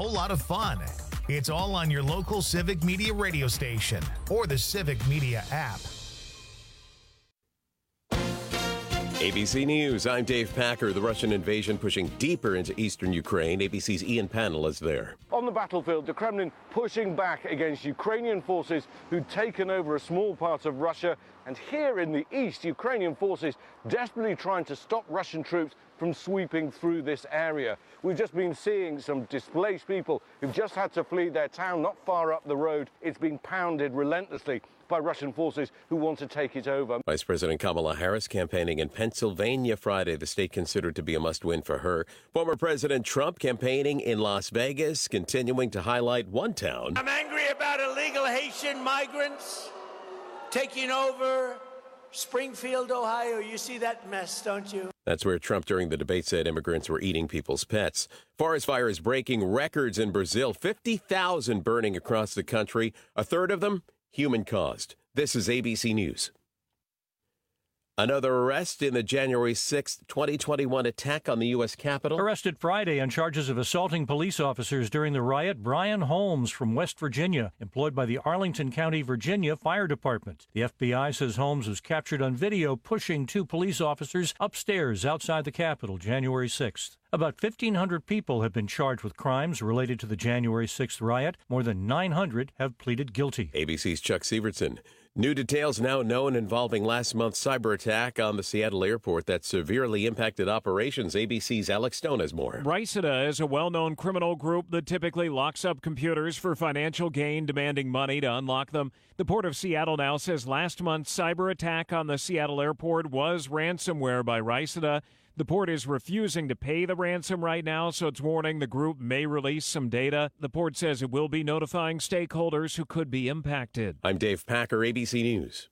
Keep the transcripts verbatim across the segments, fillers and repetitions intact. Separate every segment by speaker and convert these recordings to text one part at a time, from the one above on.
Speaker 1: whole lot of fun. It's all on your local Civic Media radio station or the Civic Media app.
Speaker 2: A B C News, I'm Dave Packer. The Russian invasion pushing deeper into eastern Ukraine. A B C's Ian Pannell is there.
Speaker 3: On the battlefield, the Kremlin pushing back against Ukrainian forces who'd taken over a small part of Russia. And here in the east, Ukrainian forces desperately trying to stop Russian troops from sweeping through this area. We've just been seeing some displaced people who've just had to flee their town not far up the road. It's been pounded relentlessly by Russian forces who want to take it over.
Speaker 2: Vice President Kamala Harris campaigning in Pennsylvania Friday, the state considered to be a must-win for her. Former President Trump campaigning in Las Vegas, continuing to highlight one town.
Speaker 4: I'm angry about illegal Haitian migrants taking over Springfield, Ohio. You see that mess, don't you?
Speaker 2: That's where Trump during the debate said immigrants were eating people's pets. Forest fires breaking records in Brazil, fifty thousand burning across the country, a third of them human-caused. This is A B C News. Another arrest in the January sixth, twenty twenty-one attack on the U S Capitol.
Speaker 5: Arrested Friday on charges of assaulting police officers during the riot, Brian Holmes from West Virginia, employed by the Arlington County, Virginia Fire Department. The F B I says Holmes was captured on video pushing two police officers upstairs outside the Capitol January sixth. About fifteen hundred people have been charged with crimes related to the January sixth riot. More than nine hundred have pleaded guilty.
Speaker 2: A B C's Chuck Sievertson. New details now known involving last month's cyber attack on the Seattle airport that severely impacted operations. A B C's Alex Stone has more.
Speaker 6: Riceta is a well-known criminal group that typically locks up computers for financial gain, demanding money to unlock them. The Port of Seattle now says last month's cyber attack on the Seattle airport was ransomware by Riceta. The port is refusing to pay the ransom right now, so it's warning the group may release some data. The port says it will be notifying stakeholders who could be impacted.
Speaker 2: I'm Dave Packer, A B C News.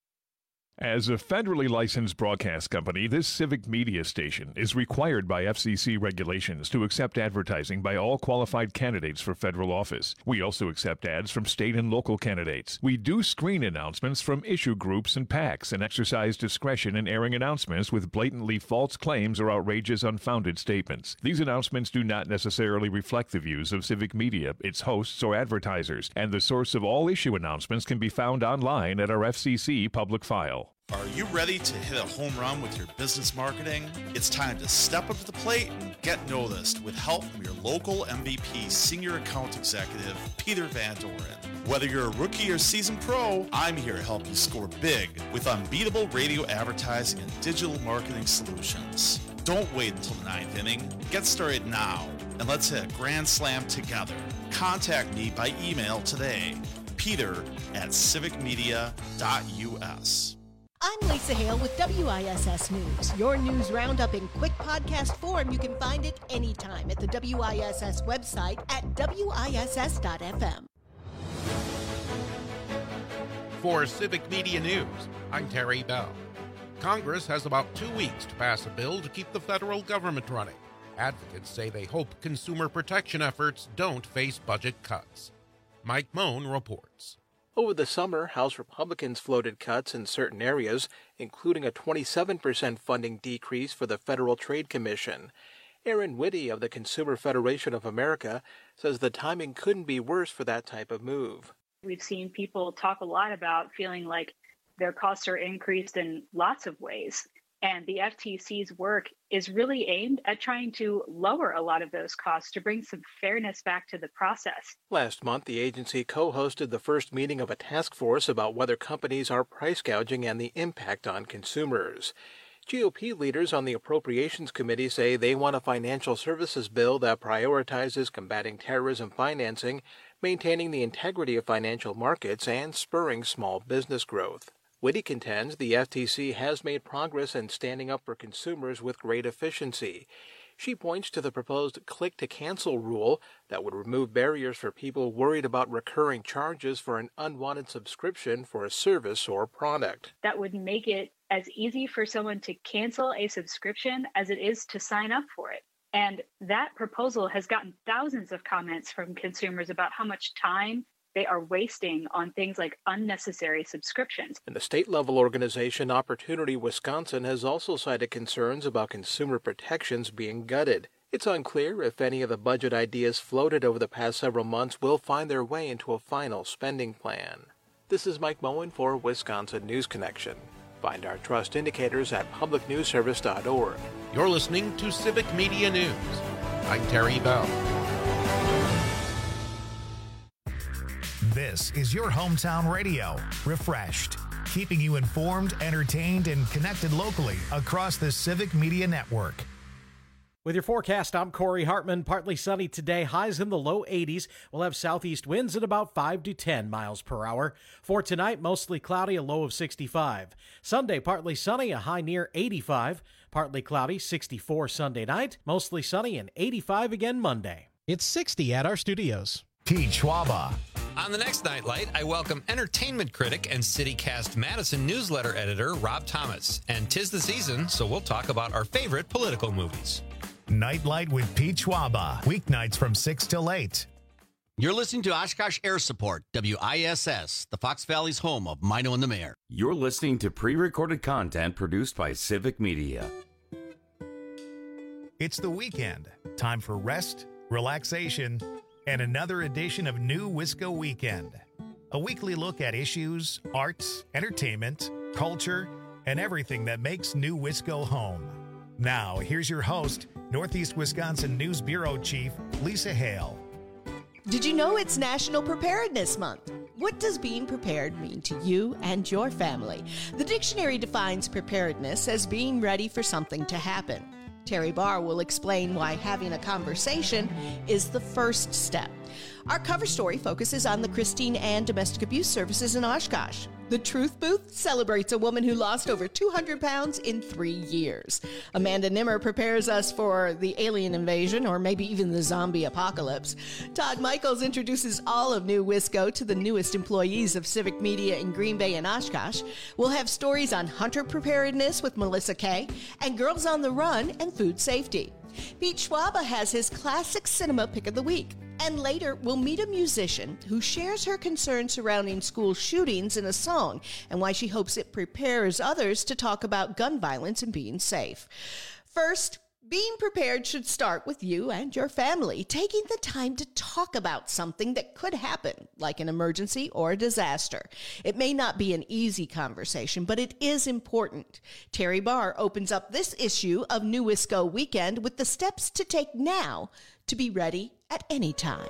Speaker 7: As a federally licensed broadcast company, this civic media station is required by F C C regulations to accept advertising by all qualified candidates for federal office. We also accept ads from state and local candidates. We do screen announcements from issue groups and PACs and exercise discretion in airing announcements with blatantly false claims or outrageous, unfounded statements. These announcements do not necessarily reflect the views of civic media, its hosts, or advertisers, and the source of all issue announcements can be found online at our F C C public file.
Speaker 8: Are you ready to hit a home run with your business marketing? It's time to step up to the plate and get noticed with help from your local M V P Senior Account Executive, Peter Van Doren. Whether you're a rookie or seasoned pro, I'm here to help you score big with unbeatable radio advertising and digital marketing solutions. Don't wait until the ninth inning. Get started now, and let's hit a grand slam together. Contact me by email today, peter at civic media dot u s.
Speaker 9: I'm Lisa Hale with W I S S News. Your news roundup in quick podcast form. You can find it anytime at the W I S S website at W I S S dot f m.
Speaker 10: For Civic Media News, I'm Terry Bell. Congress has about two weeks to pass a bill to keep the federal government running. Advocates say they hope consumer protection efforts don't face budget cuts. Mike Moan reports.
Speaker 11: Over the summer, House Republicans floated cuts in certain areas, including a twenty-seven percent funding decrease for the Federal Trade Commission. Aaron Whitty of the Consumer Federation of America says the timing couldn't be worse for that type of move.
Speaker 12: We've seen people talk a lot about feeling like their costs are increased in lots of ways. And the F T C's work is really aimed at trying to lower a lot of those costs to bring some fairness back to the process.
Speaker 11: Last month, the agency co-hosted the first meeting of a task force about whether companies are price gouging and the impact on consumers. G O P leaders on the Appropriations Committee say they want a financial services bill that prioritizes combating terrorism financing, maintaining the integrity of financial markets, and spurring small business growth. Whitty contends the F T C has made progress in standing up for consumers with great efficiency. She points to the proposed click-to-cancel rule that would remove barriers for people worried about recurring charges for an unwanted subscription for a service or product.
Speaker 12: That would make it as easy for someone to cancel a subscription as it is to sign up for it. And that proposal has gotten thousands of comments from consumers about how much time they are wasting on things like unnecessary subscriptions.
Speaker 11: And the state-level organization Opportunity Wisconsin has also cited concerns about consumer protections being gutted. It's unclear if any of the budget ideas floated over the past several months will find their way into a final spending plan. This is Mike Moen for Wisconsin News Connection. Find our trust indicators at public news service dot org.
Speaker 10: You're listening to Civic Media News. I'm Terry Bell.
Speaker 1: This is your hometown radio, Refreshed, keeping you informed, entertained, and connected locally across the Civic Media Network.
Speaker 13: With your forecast, I'm Corey Hartman. Partly sunny today, highs in the low eighties. We'll have southeast winds at about five to ten miles per hour. For tonight, mostly cloudy, a low of sixty-five. Sunday, partly sunny, a high near eighty-five. Partly cloudy, sixty-four Sunday night. Mostly sunny and eighty-five again Monday.
Speaker 14: It's sixty at our studios.
Speaker 1: Pete Schwaba.
Speaker 15: On the next Nightlight, I welcome entertainment critic and CityCast Madison newsletter editor Rob Thomas. And 'tis the season, so we'll talk about our favorite political movies.
Speaker 1: Nightlight with Pete Schwaba, weeknights from six till eight.
Speaker 16: You're listening to Oshkosh Air Support, W I S S, the Fox Valley's home of Mino and the Mayor.
Speaker 17: You're listening to pre-recorded content produced by Civic Media.
Speaker 1: It's the weekend. Time for rest, relaxation, and another edition of New Wisco Weekend. A weekly look at issues, arts, entertainment, culture, and everything that makes New Wisco home. Now, here's your host, Northeast Wisconsin News Bureau Chief Lisa Hale.
Speaker 9: Did you know it's National Preparedness Month? What does being prepared mean to you and your family? The dictionary defines preparedness as being ready for something to happen. Terry Barr will explain why having a conversation is the first step. Our cover story focuses on the Christine Ann Domestic Abuse Services in Oshkosh. The Truth Booth celebrates a woman who lost over two hundred pounds in three years. Amanda Nimmer prepares us for the alien invasion or maybe even the zombie apocalypse. Todd Michaels introduces all of New Wisco to the newest employees of Civic Media in Green Bay and Oshkosh. We'll have stories on hunter preparedness with Melissa Kay and Girls on the Run and food safety. Pete Schwaba has his classic cinema pick of the week. And later, we'll meet a musician who shares her concerns surrounding school shootings in a song and why she hopes it prepares others to talk about gun violence and being safe. First, being prepared should start with you and your family, taking the time to talk about something that could happen, like an emergency or a disaster. It may not be an easy conversation, but it is important. Terry Barr opens up this issue of New Wisco Weekend with the steps to take now to be ready at any time.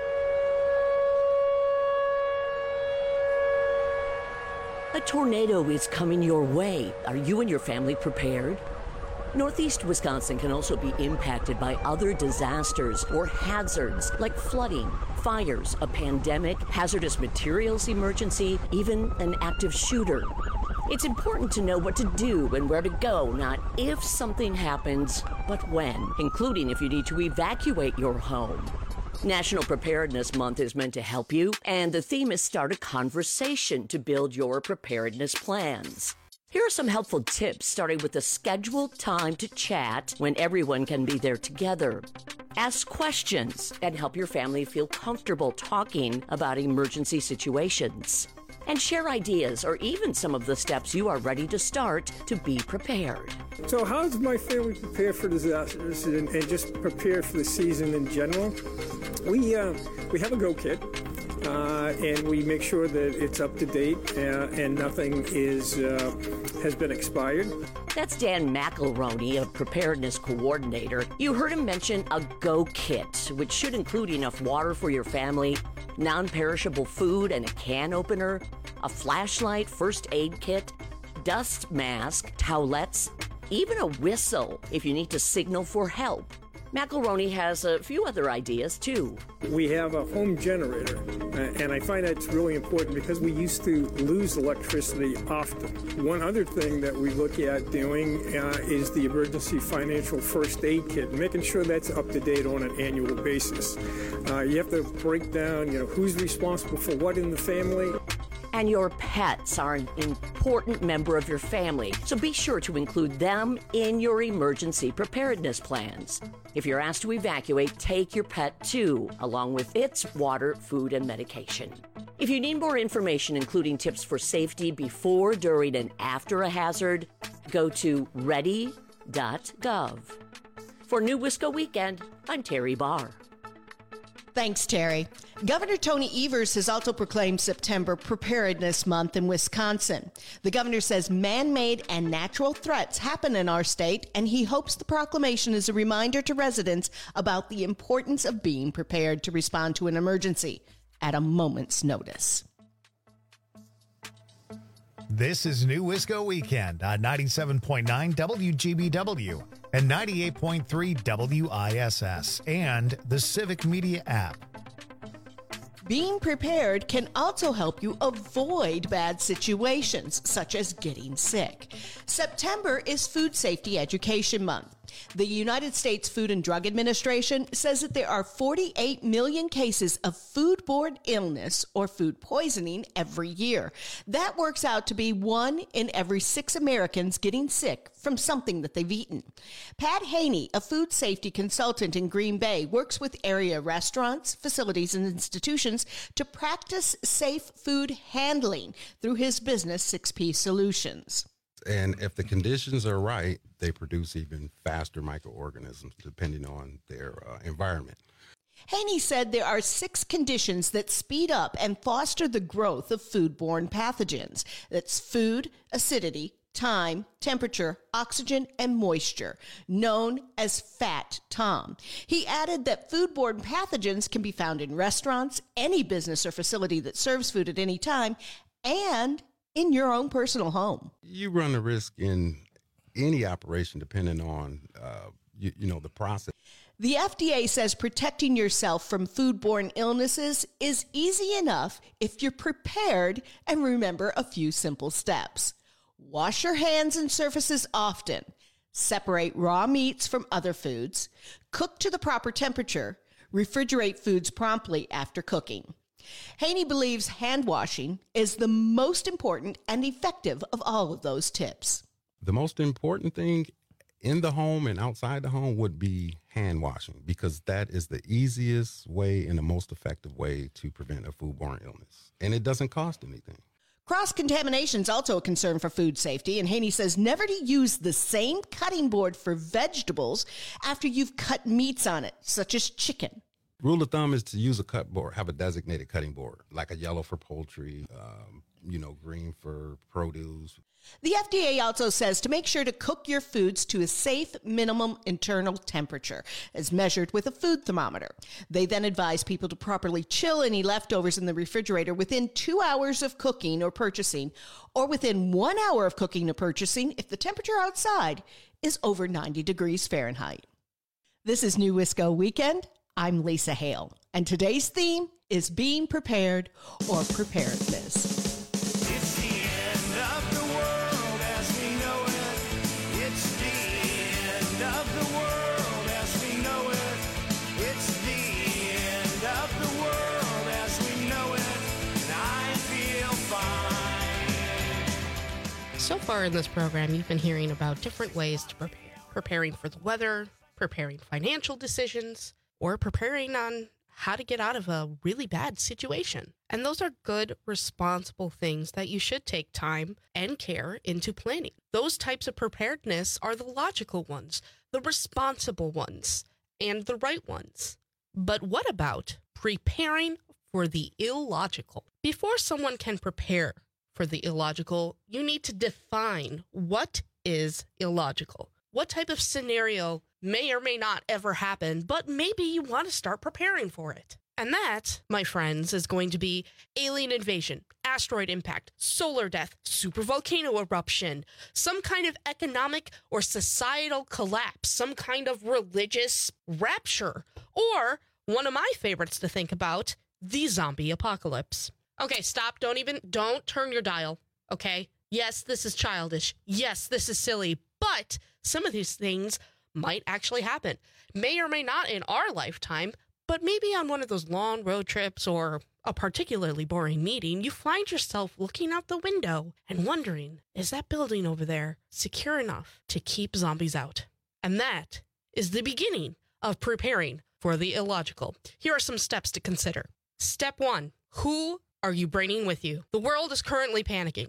Speaker 18: A tornado is coming your way. Are you and your family prepared? Northeast Wisconsin can also be impacted by other disasters or hazards like flooding, fires, a pandemic, hazardous materials emergency, even an active shooter. It's important to know what to do and where to go, not if something happens, but when, including if you need to evacuate your home. National Preparedness Month is meant to help you, and the theme is Start a Conversation to build your preparedness plans. Here are some helpful tips, starting with a scheduled time to chat when everyone can be there together. Ask questions and help your family feel comfortable talking about emergency situations. And share ideas or even some of the steps you are ready to start to be prepared.
Speaker 19: So how does my family prepare for disasters and, and just prepare for the season in general? We, uh, we have a Go Kit. Uh, and we make sure that it's up to date uh, and nothing is uh, has been expired.
Speaker 18: That's Dan McElroney, a preparedness coordinator. You heard him mention a Go Kit, which should include enough water for your family, non-perishable food and a can opener, a flashlight, first aid kit, dust mask, towelettes, even a whistle if you need to signal for help. McElroney has a few other ideas, too.
Speaker 19: We have a home generator, and I find that's really important because we used to lose electricity often. One other thing that we look at doing uh, is the emergency financial first aid kit, making sure that's up to date on an annual basis. Uh, you have to break down, you know, who's responsible for what in the family.
Speaker 18: And your pets are an important member of your family, so be sure to include them in your emergency preparedness plans. If you're asked to evacuate, take your pet too, along with its water, food, and medication. If you need more information, including tips for safety before, during, and after a hazard, go to ready dot gov. For New Wisco Weekend, I'm Terry Barr.
Speaker 9: Thanks, Terry. Governor Tony Evers has also proclaimed September Preparedness Month in Wisconsin. The governor says man-made and natural threats happen in our state, and he hopes the proclamation is a reminder to residents about the importance of being prepared to respond to an emergency at a moment's notice.
Speaker 1: This is New Wisco Weekend on ninety-seven point nine W G B W and ninety-eight point three W I S S and the Civic Media app.
Speaker 9: Being prepared can also help you avoid bad situations, such as getting sick. September is Food Safety Education Month. The United States Food and Drug Administration says that there are forty-eight million cases of foodborne illness or food poisoning every year. That works out to be one in every six Americans getting sick from something that they've eaten. Pat Haney, a food safety consultant in Green Bay, works with area restaurants, facilities, and institutions to practice safe food handling through his business, six P Solutions.
Speaker 20: And if the conditions are right, they produce even faster microorganisms depending on their uh, environment.
Speaker 9: Haney said there are six conditions that speed up and foster the growth of foodborne pathogens. That's food, acidity, time, temperature, oxygen, and moisture, known as Fat Tom. He added that foodborne pathogens can be found in restaurants, any business or facility that serves food at any time, and in your own personal home.
Speaker 20: You run the risk in any operation depending on, uh, you, you know, the process.
Speaker 9: The F D A says protecting yourself from foodborne illnesses is easy enough if you're prepared and remember a few simple steps. Wash your hands and surfaces often. Separate raw meats from other foods. Cook to the proper temperature. Refrigerate foods promptly after cooking. Haney believes hand washing is the most important and effective of all of those tips.
Speaker 20: The most important thing in the home and outside the home would be hand washing, because that is the easiest way and the most effective way to prevent a foodborne illness. And it doesn't cost anything.
Speaker 9: Cross-contamination is also a concern for food safety, and Haney says never to use the same cutting board for vegetables after you've cut meats on it, such as chicken.
Speaker 20: Rule of thumb is to use a cut board, have a designated cutting board, like a yellow for poultry, um, you know, green for produce.
Speaker 9: The F D A also says to make sure to cook your foods to a safe minimum internal temperature, as measured with a food thermometer. They then advise people to properly chill any leftovers in the refrigerator within two hours of cooking or purchasing, or within one hour of cooking or purchasing if the temperature outside is over ninety degrees Fahrenheit. This is New Wisco Weekend. I'm Lisa Hale, and today's theme is being prepared or preparedness.
Speaker 4: It's the end of the world as we know it. It's the end of the world as we know it. It's the end of the world as we know it. And I feel fine.
Speaker 21: So far in this program, you've been hearing about different ways to prepare. Preparing for the weather, preparing financial decisions, or preparing on how to get out of a really bad situation. And those are good, responsible things that you should take time and care into planning. Those types of preparedness are the logical ones, the responsible ones, and the right ones. But what about preparing for the illogical? Before someone can prepare for the illogical, you need to define what is illogical. What type of scenario may or may not ever happen, but maybe you want to start preparing for it. And that, my friends, is going to be alien invasion, asteroid impact, solar death, supervolcano eruption, some kind of economic or societal collapse, some kind of religious rapture, or one of my favorites to think about, the zombie apocalypse. Okay, stop. Don't even, don't turn your dial, okay? Yes, this is childish. Yes, this is silly, but some of these things might actually happen. May or may not in our lifetime, but maybe on one of those long road trips or a particularly boring meeting, you find yourself looking out the window and wondering, is that building over there secure enough to keep zombies out? And that is the beginning of preparing for the illogical. Here are some steps to consider. Step one, who are you bringing with you? The world is currently panicking.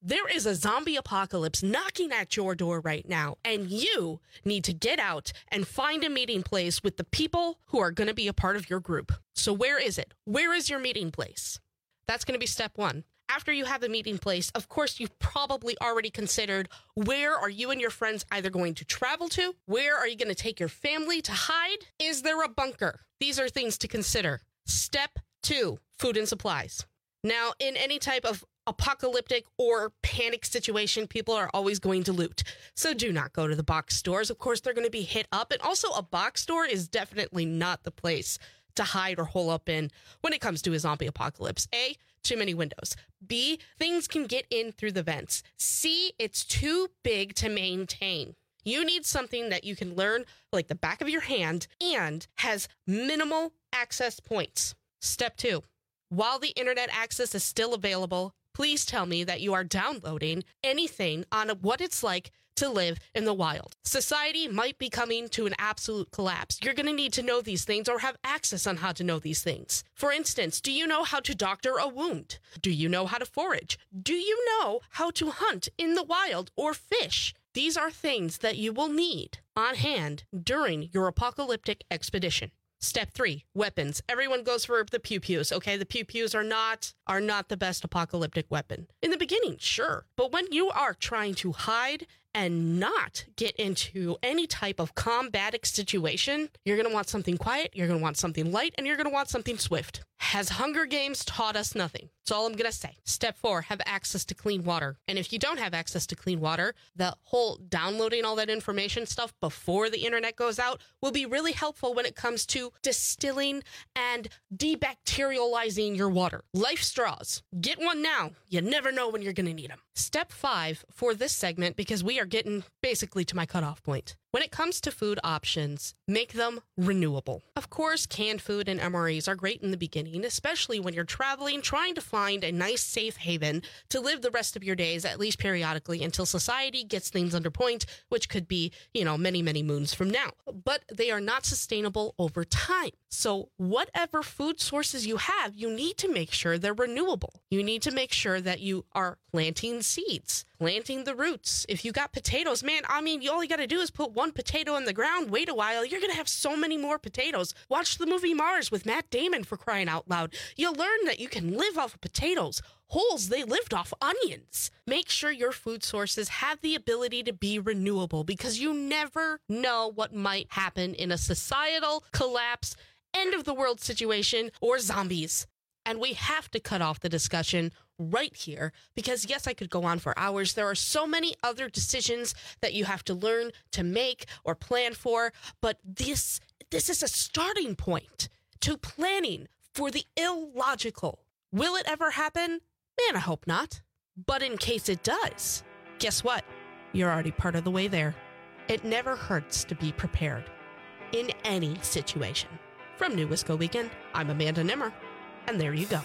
Speaker 21: There is a zombie apocalypse knocking at your door right now, and you need to get out and find a meeting place with the people who are going to be a part of your group. So where is it? Where is your meeting place? That's going to be step one. After you have the meeting place, of course, you've probably already considered where are you and your friends either going to travel to? Where are you going to take your family to hide? Is there a bunker? These are things to consider. Step two, food and supplies. Now, in any type of apocalyptic or panic situation, people are always going to loot. So do not go to the box stores. Of course, they're going to be hit up. And also, a box store is definitely not the place to hide or hole up in when it comes to a zombie apocalypse. A, too many windows. B, things can get in through the vents. C, it's too big to maintain. You need something that you can learn like the back of your hand and has minimal access points. Step two, while the internet access is still available, please tell me that you are downloading anything on what it's like to live in the wild. Society might be coming to an absolute collapse. You're going to need to know these things or have access on how to know these things. For instance, do you know how to doctor a wound? Do you know how to forage? Do you know how to hunt in the wild or fish? These are things that you will need on hand during your apocalyptic expedition. Step three, weapons. Everyone goes for the pew-pews, okay? The pew-pews are not, are not the best apocalyptic weapon. In the beginning, sure. But when you are trying to hide and not get into any type of combatic situation, you're going to want something quiet, you're going to want something light, and you're going to want something swift. Has Hunger Games taught us nothing? That's all I'm going to say. Step four, have access to clean water. And if you don't have access to clean water, the whole downloading all that information stuff before the internet goes out will be really helpful when it comes to distilling and debacterializing your water. Life straws. Get one now. You never know when you're going to need them. Step five for this segment, because we are getting basically to my cutoff point. When it comes to food options, make them renewable. Of course, canned food and M R Es are great in the beginning, especially when you're traveling, trying to find a nice safe haven to live the rest of your days, at least periodically, until society gets things under point, which could be, you know, many, many moons from now. But they are not sustainable over time. So whatever food sources you have, you need to make sure they're renewable. You need to make sure that you are planting seeds, planting the roots. If you got potatoes, man, I mean, you all you got to do is put one potato in the ground, wait a while, you're going to have so many more potatoes. Watch the movie Mars with Matt Damon, for crying out loud. You'll learn that you can live off of potatoes. Holes, they lived off onions. Make sure your food sources have the ability to be renewable, because you never know what might happen in a societal collapse, end of the world situation, or zombies. And we have to cut off the discussion right here, because yes, I could go on for hours. There are so many other decisions that you have to learn to make or plan for, but this this is a starting point to planning for the illogical. Will it ever happen? Man, I hope not. But in case it does, guess what? You're already part of the way there. It never hurts to be prepared in any situation. From New Wisco Weekend, I'm Amanda Nimmer, and there you go.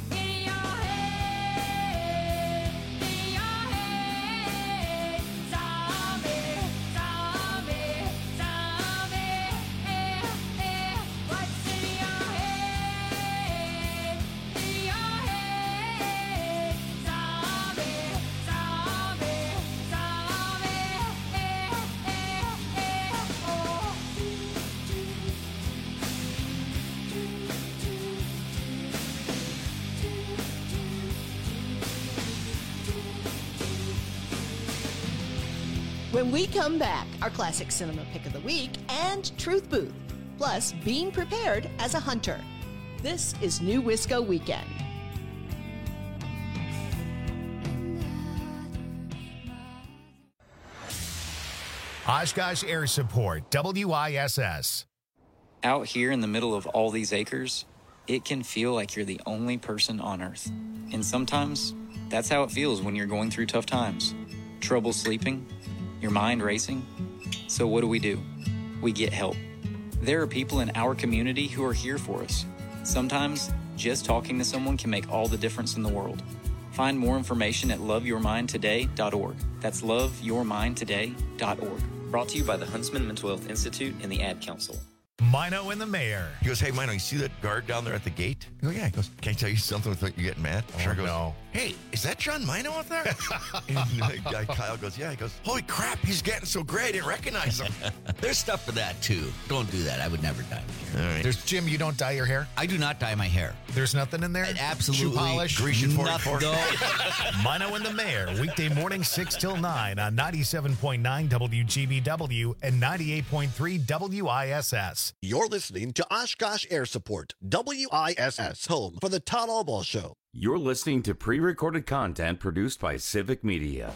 Speaker 9: When we come back, our classic cinema pick of the week and Truth Booth, plus being prepared as a hunter. This is New Wisco Weekend.
Speaker 1: Oshkosh Air Support, W I S S.
Speaker 3: Out here in the middle of all these acres, it can feel like you're the only person on Earth. And sometimes, that's how it feels when you're going through tough times. Trouble sleeping, your mind racing. So what do we do? We get help. There are people in our community who are here for us. Sometimes, just talking to someone can make all the difference in the world. Find more information at love your mind today dot org. That's love your mind today dot org. Brought to you by the Huntsman Mental Health Institute and the Ad Council.
Speaker 1: Mino and the Mayor.
Speaker 5: He goes, hey, Mino, you see that guard down there at the gate? I go, yeah. He goes, can I tell you something without you getting mad?
Speaker 1: Oh,
Speaker 5: Sure goes,
Speaker 1: no.
Speaker 5: Hey, is that John Mino up there? And the guy Kyle goes, yeah. He goes, holy crap, he's getting so gray, I didn't recognize him.
Speaker 16: There's stuff for that, too. Don't do that. I would never dye my hair.
Speaker 5: All right.
Speaker 1: There's Jim, you don't dye your hair?
Speaker 16: I do not dye my hair.
Speaker 1: There's nothing in there?
Speaker 16: Absolutely.
Speaker 1: Shoe polish?
Speaker 5: Grecian forty-four.
Speaker 16: No.
Speaker 1: Mino and the Mayor, weekday morning six till nine on ninety-seven point nine W G B W and ninety-eight point three W I S S.
Speaker 22: You're listening to Oshkosh Air Support, W I S S, home for the Todd Albaugh Show.
Speaker 17: You're listening to pre-recorded content produced by Civic Media.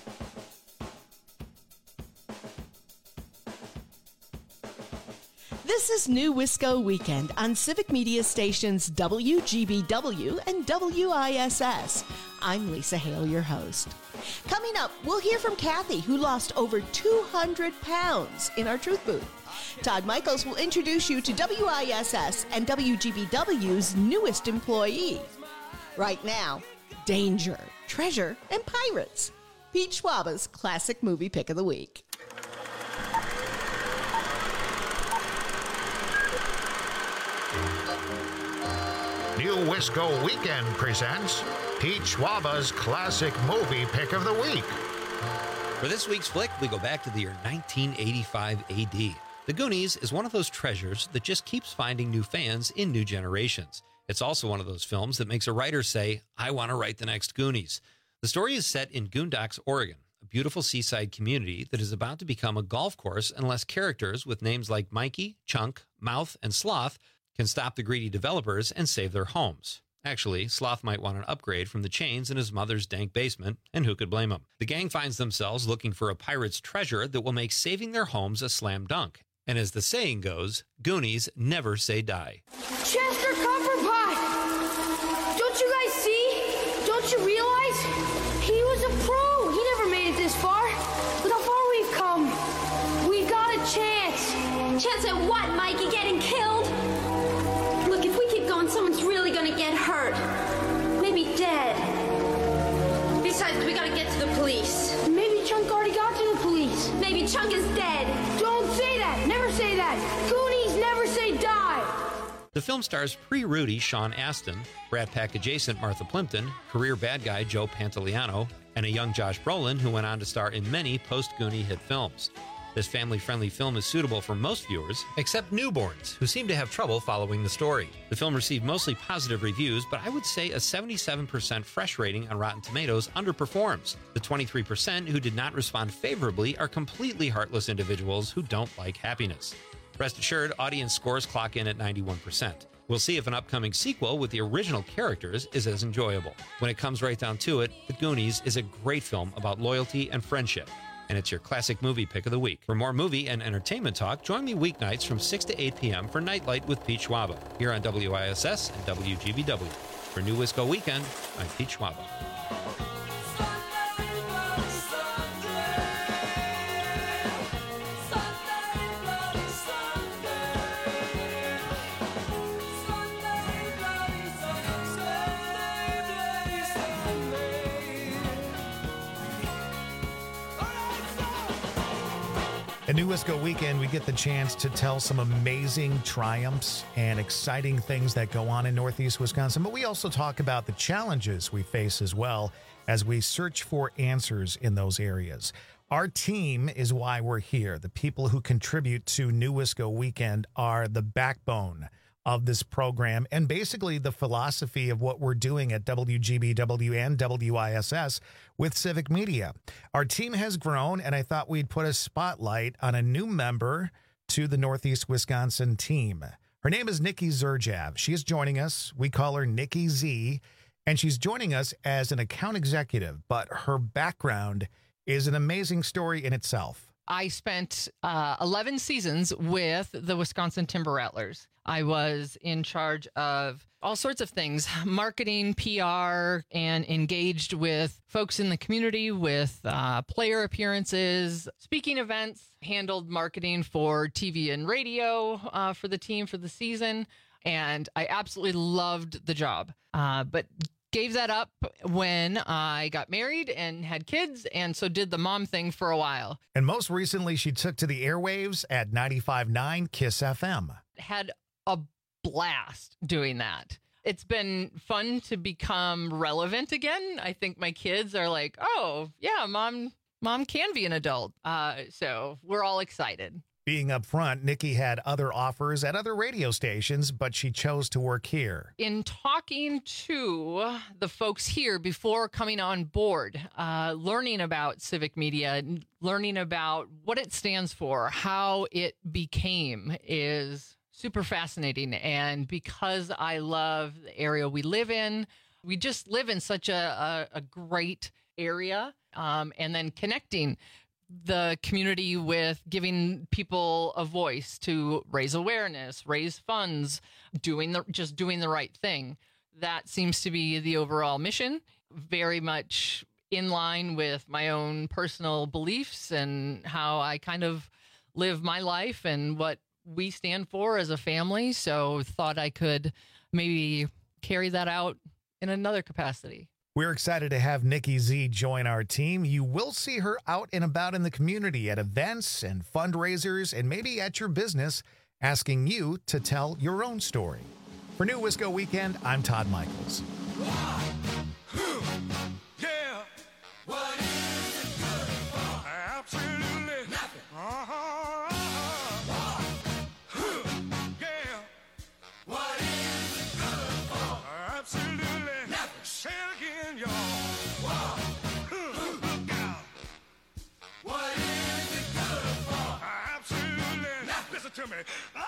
Speaker 9: This is New Wisco Weekend on Civic Media stations W G B W and W I S S. I'm Lisa Hale, your host. Coming up, we'll hear from Kathy, who lost over two hundred pounds in our Truth Booth. Todd Michaels will introduce you to W I S S and W G B W's newest employee. Right now, danger, treasure, and pirates. Pete Schwaba's classic movie pick of the week.
Speaker 1: New Wisco Weekend presents Pete Schwaba's classic movie pick of the week.
Speaker 15: For this week's flick, we go back to the year nineteen eighty-five A D. The Goonies is one of those treasures that just keeps finding new fans in new generations. It's also one of those films that makes a writer say, I want to write the next Goonies. The story is set in Goondocks, Oregon, a beautiful seaside community that is about to become a golf course unless characters with names like Mikey, Chunk, Mouth, and Sloth can stop the greedy developers and save their homes. Actually, Sloth might want an upgrade from the chains in his mother's dank basement, and who could blame him? The gang finds themselves looking for a pirate's treasure that will make saving their homes a slam dunk. And as the saying goes, Goonies never say die.
Speaker 23: Chester Copperpot! Don't you guys see? Don't you realize? He was a pro! He never made it this far. Look how far we've come. We got a chance.
Speaker 24: Chance at what, Mikey? Getting killed? Look, if we keep going, someone's really gonna get hurt. Maybe dead. Besides, we gotta get to the police.
Speaker 23: Maybe Chunk already got to the police.
Speaker 24: Maybe Chunk is dead.
Speaker 23: Don't say that! Never say that! Goonies never say die!
Speaker 15: The film stars pre-Rudy Sean Astin, Brat Pack adjacent Martha Plimpton, career bad guy Joe Pantoliano, and a young Josh Brolin who went on to star in many post-Goonie hit films. This family-friendly film is suitable for most viewers, except newborns, who seem to have trouble following the story. The film received mostly positive reviews, but I would say a seventy-seven percent fresh rating on Rotten Tomatoes underperforms. The twenty-three percent who did not respond favorably are completely heartless individuals who don't like happiness. Rest assured, audience scores clock in at ninety-one percent. We'll see if an upcoming sequel with the original characters is as enjoyable. When it comes right down to it, The Goonies is a great film about loyalty and friendship. And it's your classic movie pick of the week. For more movie and entertainment talk, join me weeknights from six to eight p.m. for Nightlight with Pete Schwaba, here on W I S S and W G B W. For New Wisco Weekend, I'm Pete Schwaba.
Speaker 1: In New Wisco Weekend, we get the chance to tell some amazing triumphs and exciting things that go on in Northeast Wisconsin, but we also talk about the challenges we face as well as we search for answers in those areas. Our team is why we're here. The people who contribute to New Wisco Weekend are the backbone of this program and basically the philosophy of what we're doing at W G B W and W I S S with Civic Media. Our team has grown, and I thought we'd put a spotlight on a new member to the Northeast Wisconsin team. Her name is Nikki Zerjav. She is joining us. We call her Nikki Z, and she's joining us as an account executive, but her background is an amazing story in itself.
Speaker 25: I spent uh, eleven seasons with the Wisconsin Timber Rattlers. I was in charge of all sorts of things, marketing, P R, and engaged with folks in the community with uh, player appearances, speaking events, handled marketing for T V and radio uh, for the team for the season. And I absolutely loved the job, uh, but gave that up when I got married and had kids, and so did the mom thing for a while.
Speaker 1: And most recently, she took to the airwaves at ninety-five point nine KISS F M.
Speaker 25: Had a blast doing that. It's been fun to become relevant again. I think my kids are like, oh, yeah, mom, mom can be an adult. Uh, so we're all excited.
Speaker 1: Being up front, Nikki had other offers at other radio stations, but she chose to work here.
Speaker 25: In talking to the folks here before coming on board, uh, learning about civic media, learning about what it stands for, how it became is super fascinating. And because I love the area we live in, we just live in such a, a, a great area, um, and then connecting the community with giving people a voice to raise awareness, raise funds, doing the just doing the right thing. That seems to be the overall mission, very much in line with my own personal beliefs and how I kind of live my life and what we stand for as a family. So thought I could maybe carry that out in another capacity.
Speaker 1: We're excited to have Nikki Z join our team. You will see her out and about in the community at events and fundraisers and maybe at your business, asking you to tell your own story. For New Wisco Weekend, I'm Todd Michaels.
Speaker 4: Yeah. What is it good for? Absolutely nothing. Uh-huh. Yeah. What is it good for? Absolutely nothing. Say it again, y'all. Look out. What is it good for? Absolutely nothing. Listen to me.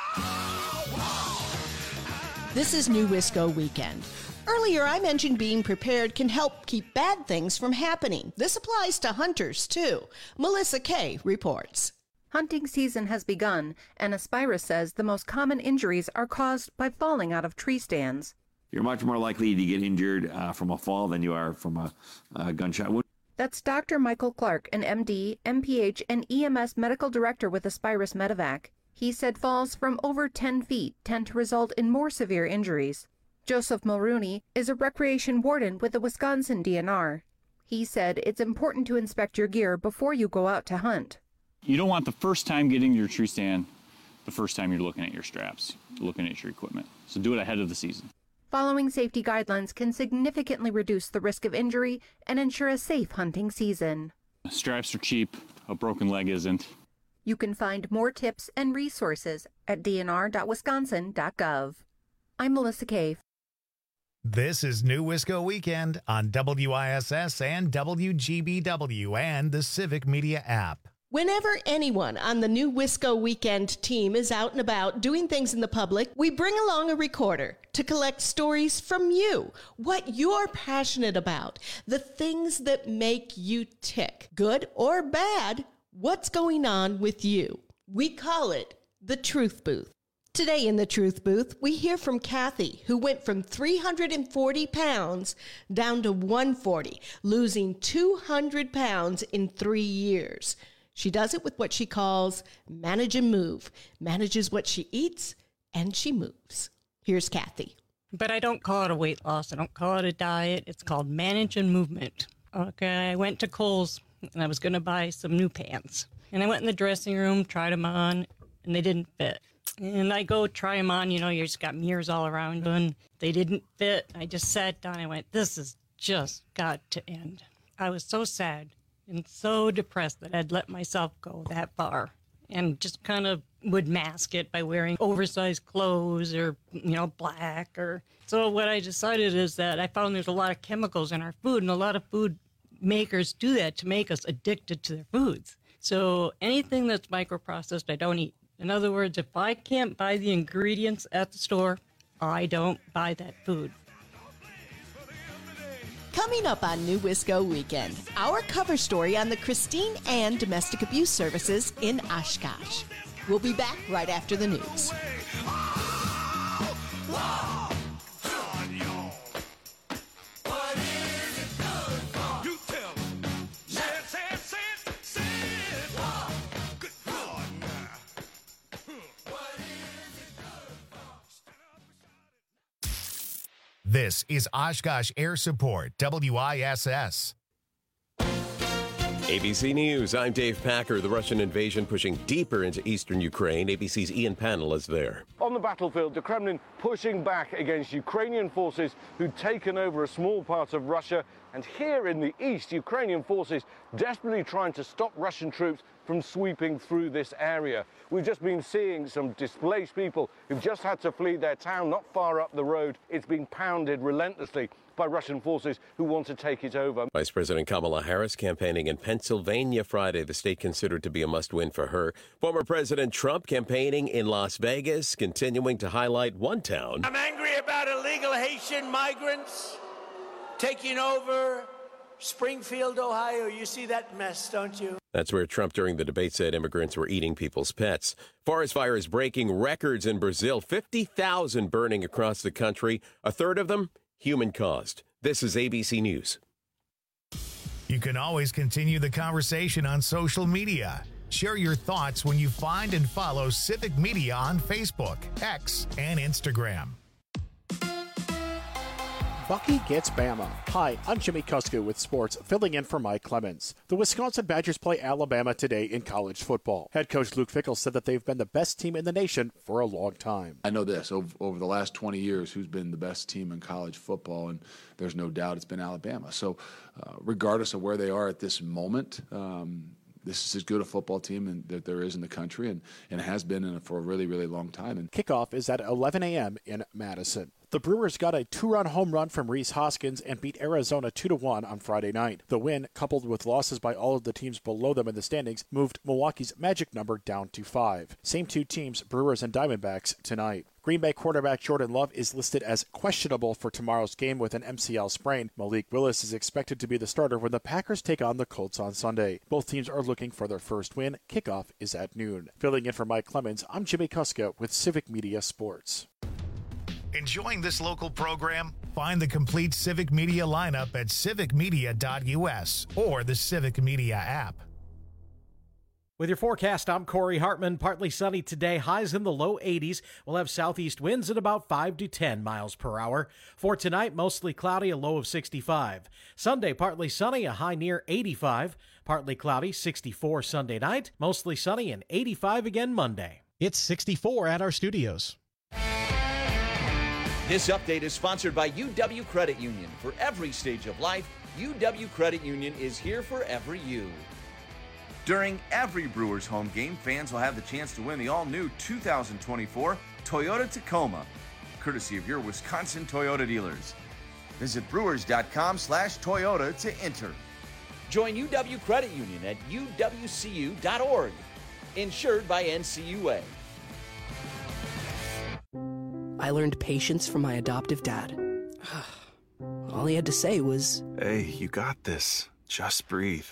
Speaker 9: This is New Wisco Weekend. Earlier, I mentioned being prepared can help keep bad things from happening. This applies to hunters, too. Melissa Kay reports.
Speaker 2: Hunting season has begun, and Aspira says the most common injuries are caused by falling out of tree stands.
Speaker 6: You're much more likely to get injured uh, from a fall than you are from a, a gunshot wound.
Speaker 2: That's Doctor Michael Clark, an M D, M P H, and E M S medical director with Aspirus Medevac. He said falls from over ten feet tend to result in more severe injuries. Joseph Mulrooney is a recreation warden with the Wisconsin D N R. He said it's important to inspect your gear before you go out to hunt.
Speaker 7: You don't want the first time getting to your tree stand, the first time you're looking at your straps, looking at your equipment. So do it ahead of the season.
Speaker 2: Following safety guidelines can significantly reduce the risk of injury and ensure a safe hunting season.
Speaker 7: Straps are cheap, a broken leg isn't.
Speaker 2: You can find more tips and resources at d n r dot wisconsin dot gov. I'm Melissa Cave.
Speaker 1: This is New Wisco Weekend on W I S S and W G B W and the Civic Media app.
Speaker 9: Whenever anyone on the New Wisco Weekend team is out and about doing things in the public, we bring along a recorder to collect stories from you, what you're passionate about, the things that make you tick, good or bad, what's going on with you. We call it the Truth Booth. Today in the Truth Booth, we hear from Kathy, who went from three hundred forty pounds down to one hundred forty, losing two hundred pounds in three years. She does it with what she calls manage and move, manages what she eats, and she moves. Here's Kathy.
Speaker 8: But I don't call it a weight loss. I don't call it a diet. It's called manage and movement. Okay, I went to Kohl's, and I was going to buy some new pants. And I went in the dressing room, tried them on, and they didn't fit. And I go try them on, you know, you just got mirrors all around you, and they didn't fit. I just sat down and I went, this has just got to end. I was so sad and so depressed that I'd let myself go that far, and just kind of would mask it by wearing oversized clothes or, you know, black. Or so what I decided is that I found there's a lot of chemicals in our food, and a lot of food makers do that to make us addicted to their foods. So anything that's microprocessed, I don't eat. In other words, if I can't buy the ingredients at the store, I don't buy that food.
Speaker 9: Coming up on New Wisco Weekend, our cover story on the Christine Ann Domestic Abuse Services in Oshkosh. We'll be back right after the news.
Speaker 1: This is Oshkosh Air Support, W I S S.
Speaker 10: A B C News, I'm Dave Packer. The Russian invasion pushing deeper into eastern Ukraine. A B C's Ian Pannell is there.
Speaker 11: On the battlefield, the Kremlin pushing back against Ukrainian forces who'd taken over a small part of Russia. And here in the east, Ukrainian forces desperately trying to stop Russian troops from sweeping through this area. We've just been seeing some displaced people who've just had to flee their town not far up the road. It's been pounded relentlessly by Russian forces who want to take it over.
Speaker 10: Vice President Kamala Harris campaigning in Pennsylvania Friday, the state considered to be a must-win for her. Former President Trump campaigning in Las Vegas, continuing to highlight one town.
Speaker 12: I'm angry about illegal Haitian migrants taking over Springfield, Ohio. You see that mess, don't you?
Speaker 10: That's where Trump during the debate said immigrants were eating people's pets. Forest fires breaking records in Brazil, fifty thousand burning across the country, a third of them human-caused. This is A B C News.
Speaker 1: You can always continue the conversation on social media. Share your thoughts when you find and follow Civic Media on Facebook, X, and Instagram.
Speaker 13: Bucky gets Bama. Hi, I'm Jimmy Kusko with sports, filling in for Mike Clemens. The Wisconsin Badgers play Alabama today in college football. Head coach Luke Fickell said that they've been the best team in the nation for a long time.
Speaker 14: I know this, over, over the last twenty years, who's been the best team in college football, and there's no doubt it's been Alabama. So uh, regardless of where they are at this moment, um, this is as good a football team in, that there is in the country, and, and has been in for a really, really long time. And
Speaker 13: kickoff is at eleven a.m. in Madison. The Brewers got a two-run home run from Rhys Hoskins and beat Arizona two to one on Friday night. The win, coupled with losses by all of the teams below them in the standings, moved Milwaukee's magic number down to five. Same two teams, Brewers and Diamondbacks, tonight. Green Bay quarterback Jordan Love is listed as questionable for tomorrow's game with an M C L sprain. Malik Willis is expected to be the starter when the Packers take on the Colts on Sunday. Both teams are looking for their first win. Kickoff is at noon. Filling in for Mike Clemens, I'm Jimmy Kuska with Civic Media Sports.
Speaker 1: Enjoying this local program? Find the complete Civic Media lineup at civic media dot u s or the Civic Media app.
Speaker 26: With your forecast, I'm Corey Hartman. Partly sunny today, highs in the low eighties. We'll have southeast winds at about five to ten miles per hour. For tonight, mostly cloudy, a low of sixty-five. Sunday, partly sunny, a high near eighty-five. Partly cloudy, sixty-four Sunday night. Mostly sunny and eighty-five again Monday.
Speaker 27: It's sixty-four at our studios.
Speaker 28: This update is sponsored by U W Credit Union. For every stage of life, U W Credit Union is here for every you.
Speaker 29: During every Brewers home game, fans will have the chance to win the all-new two thousand twenty-four Toyota Tacoma, courtesy of your Wisconsin Toyota dealers. Visit brewers.com slash Toyota to enter.
Speaker 28: Join U W Credit Union at u w c u dot org. Insured by N C U A.
Speaker 30: I learned patience from my adoptive dad. All he had to say was,
Speaker 31: "Hey, you got this. Just breathe."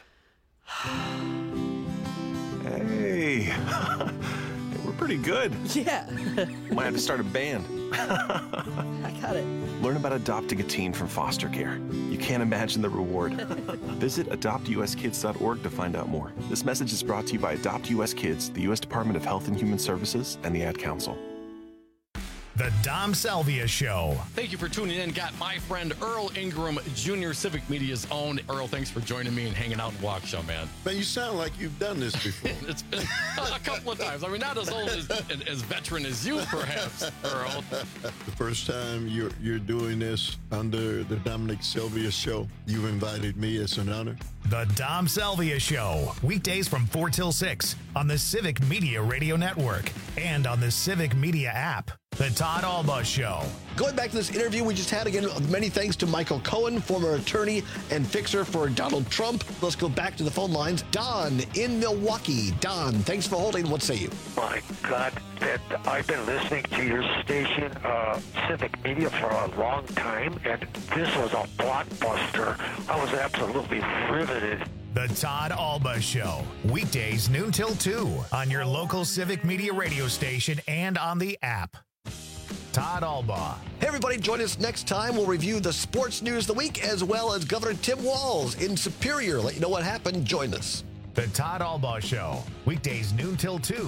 Speaker 31: Hey, we're pretty good.
Speaker 30: Yeah.
Speaker 31: Might have to start a band.
Speaker 30: I got it.
Speaker 31: Learn about adopting a teen from foster care. You can't imagine the reward. Visit adopt u s kids dot org to find out more. This message is brought to you by Adopt U S Kids, the U S Department of Health and Human Services, and the Ad Council.
Speaker 1: The Dom Salvia Show.
Speaker 32: Thank you for tuning in. Got my friend Earl Ingram Junior, Civic Media's own. Earl, thanks for joining me and hanging out and walk show, man.
Speaker 33: Man, you sound like you've done this before.
Speaker 32: It's been a couple of times. I mean, not as old as, as veteran as you, perhaps, Earl.
Speaker 33: The first time you're you're doing this under the Dominic Salvia Show, you've invited me. It's an honor.
Speaker 1: The Dom Salvia Show, weekdays from four till six on the Civic Media Radio Network and on the Civic Media app. The Todd Alba Show.
Speaker 22: Going back to this interview we just had, again, many thanks to Michael Cohen, former attorney and fixer for Donald Trump. Let's go back to the phone lines. Don in Milwaukee. Don, thanks for holding. What say you?
Speaker 34: My God, that I've been listening to your station, uh, Civic Media, for a long time, and this was a blockbuster. I was absolutely riveted.
Speaker 1: The Todd Alba Show, weekdays noon till two on your local Civic Media radio station and on the app. Todd Alba.
Speaker 22: Hey, everybody, join us next time. We'll review the sports news of the week as well as Governor Tim Walz in Superior. Let you know what happened. Join us.
Speaker 1: The Todd Alba Show, weekdays noon till two.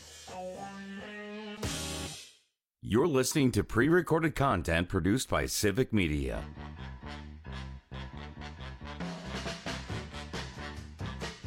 Speaker 17: You're listening to pre-recorded content produced by Civic Media.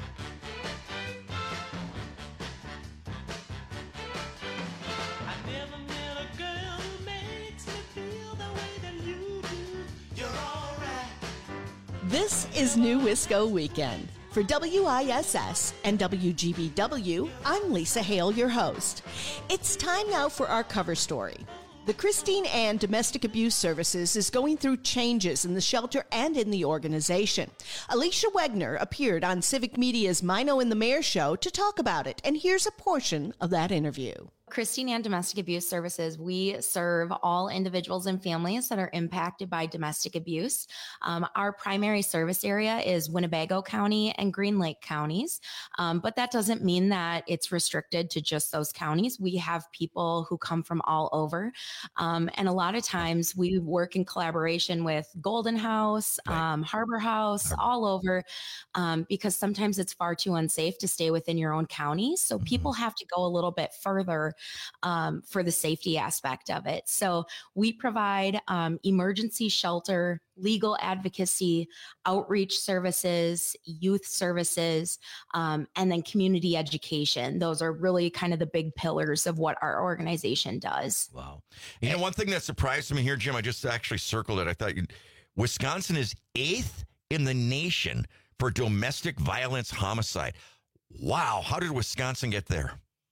Speaker 9: This is New Wisco Weekend. For W I S S and W G B W, I'm Lisa Hale, your host. It's time now for our cover story. The Christine Ann Domestic Abuse Services is going through changes in the shelter and in the organization. Alicia Wegner appeared on Civic Media's Mino and the Mayor show to talk about it, and here's a portion of that interview.
Speaker 3: Christine Ann Domestic Abuse Services, we serve all individuals and families that are impacted by domestic abuse. Um, our primary service area is Winnebago County and Green Lake counties, um, but that doesn't mean that it's restricted to just those counties. We have people who come from all over, um, and a lot of times we work in collaboration with Golden House, right. um, Harbor House, Harbor. all over, um, because sometimes it's far too unsafe to stay within your own county. So mm-hmm. people have to go a little bit further Um, for the safety aspect of it. So we provide um, emergency shelter, legal advocacy, outreach services, youth services, um, and then community education. Those are really kind of the big pillars of what our organization does.
Speaker 4: Wow. You know, one thing that surprised me here, Jim, I just actually circled it. I thought you'd, Wisconsin is eighth in the nation for domestic violence homicide. Wow. How did Wisconsin get there?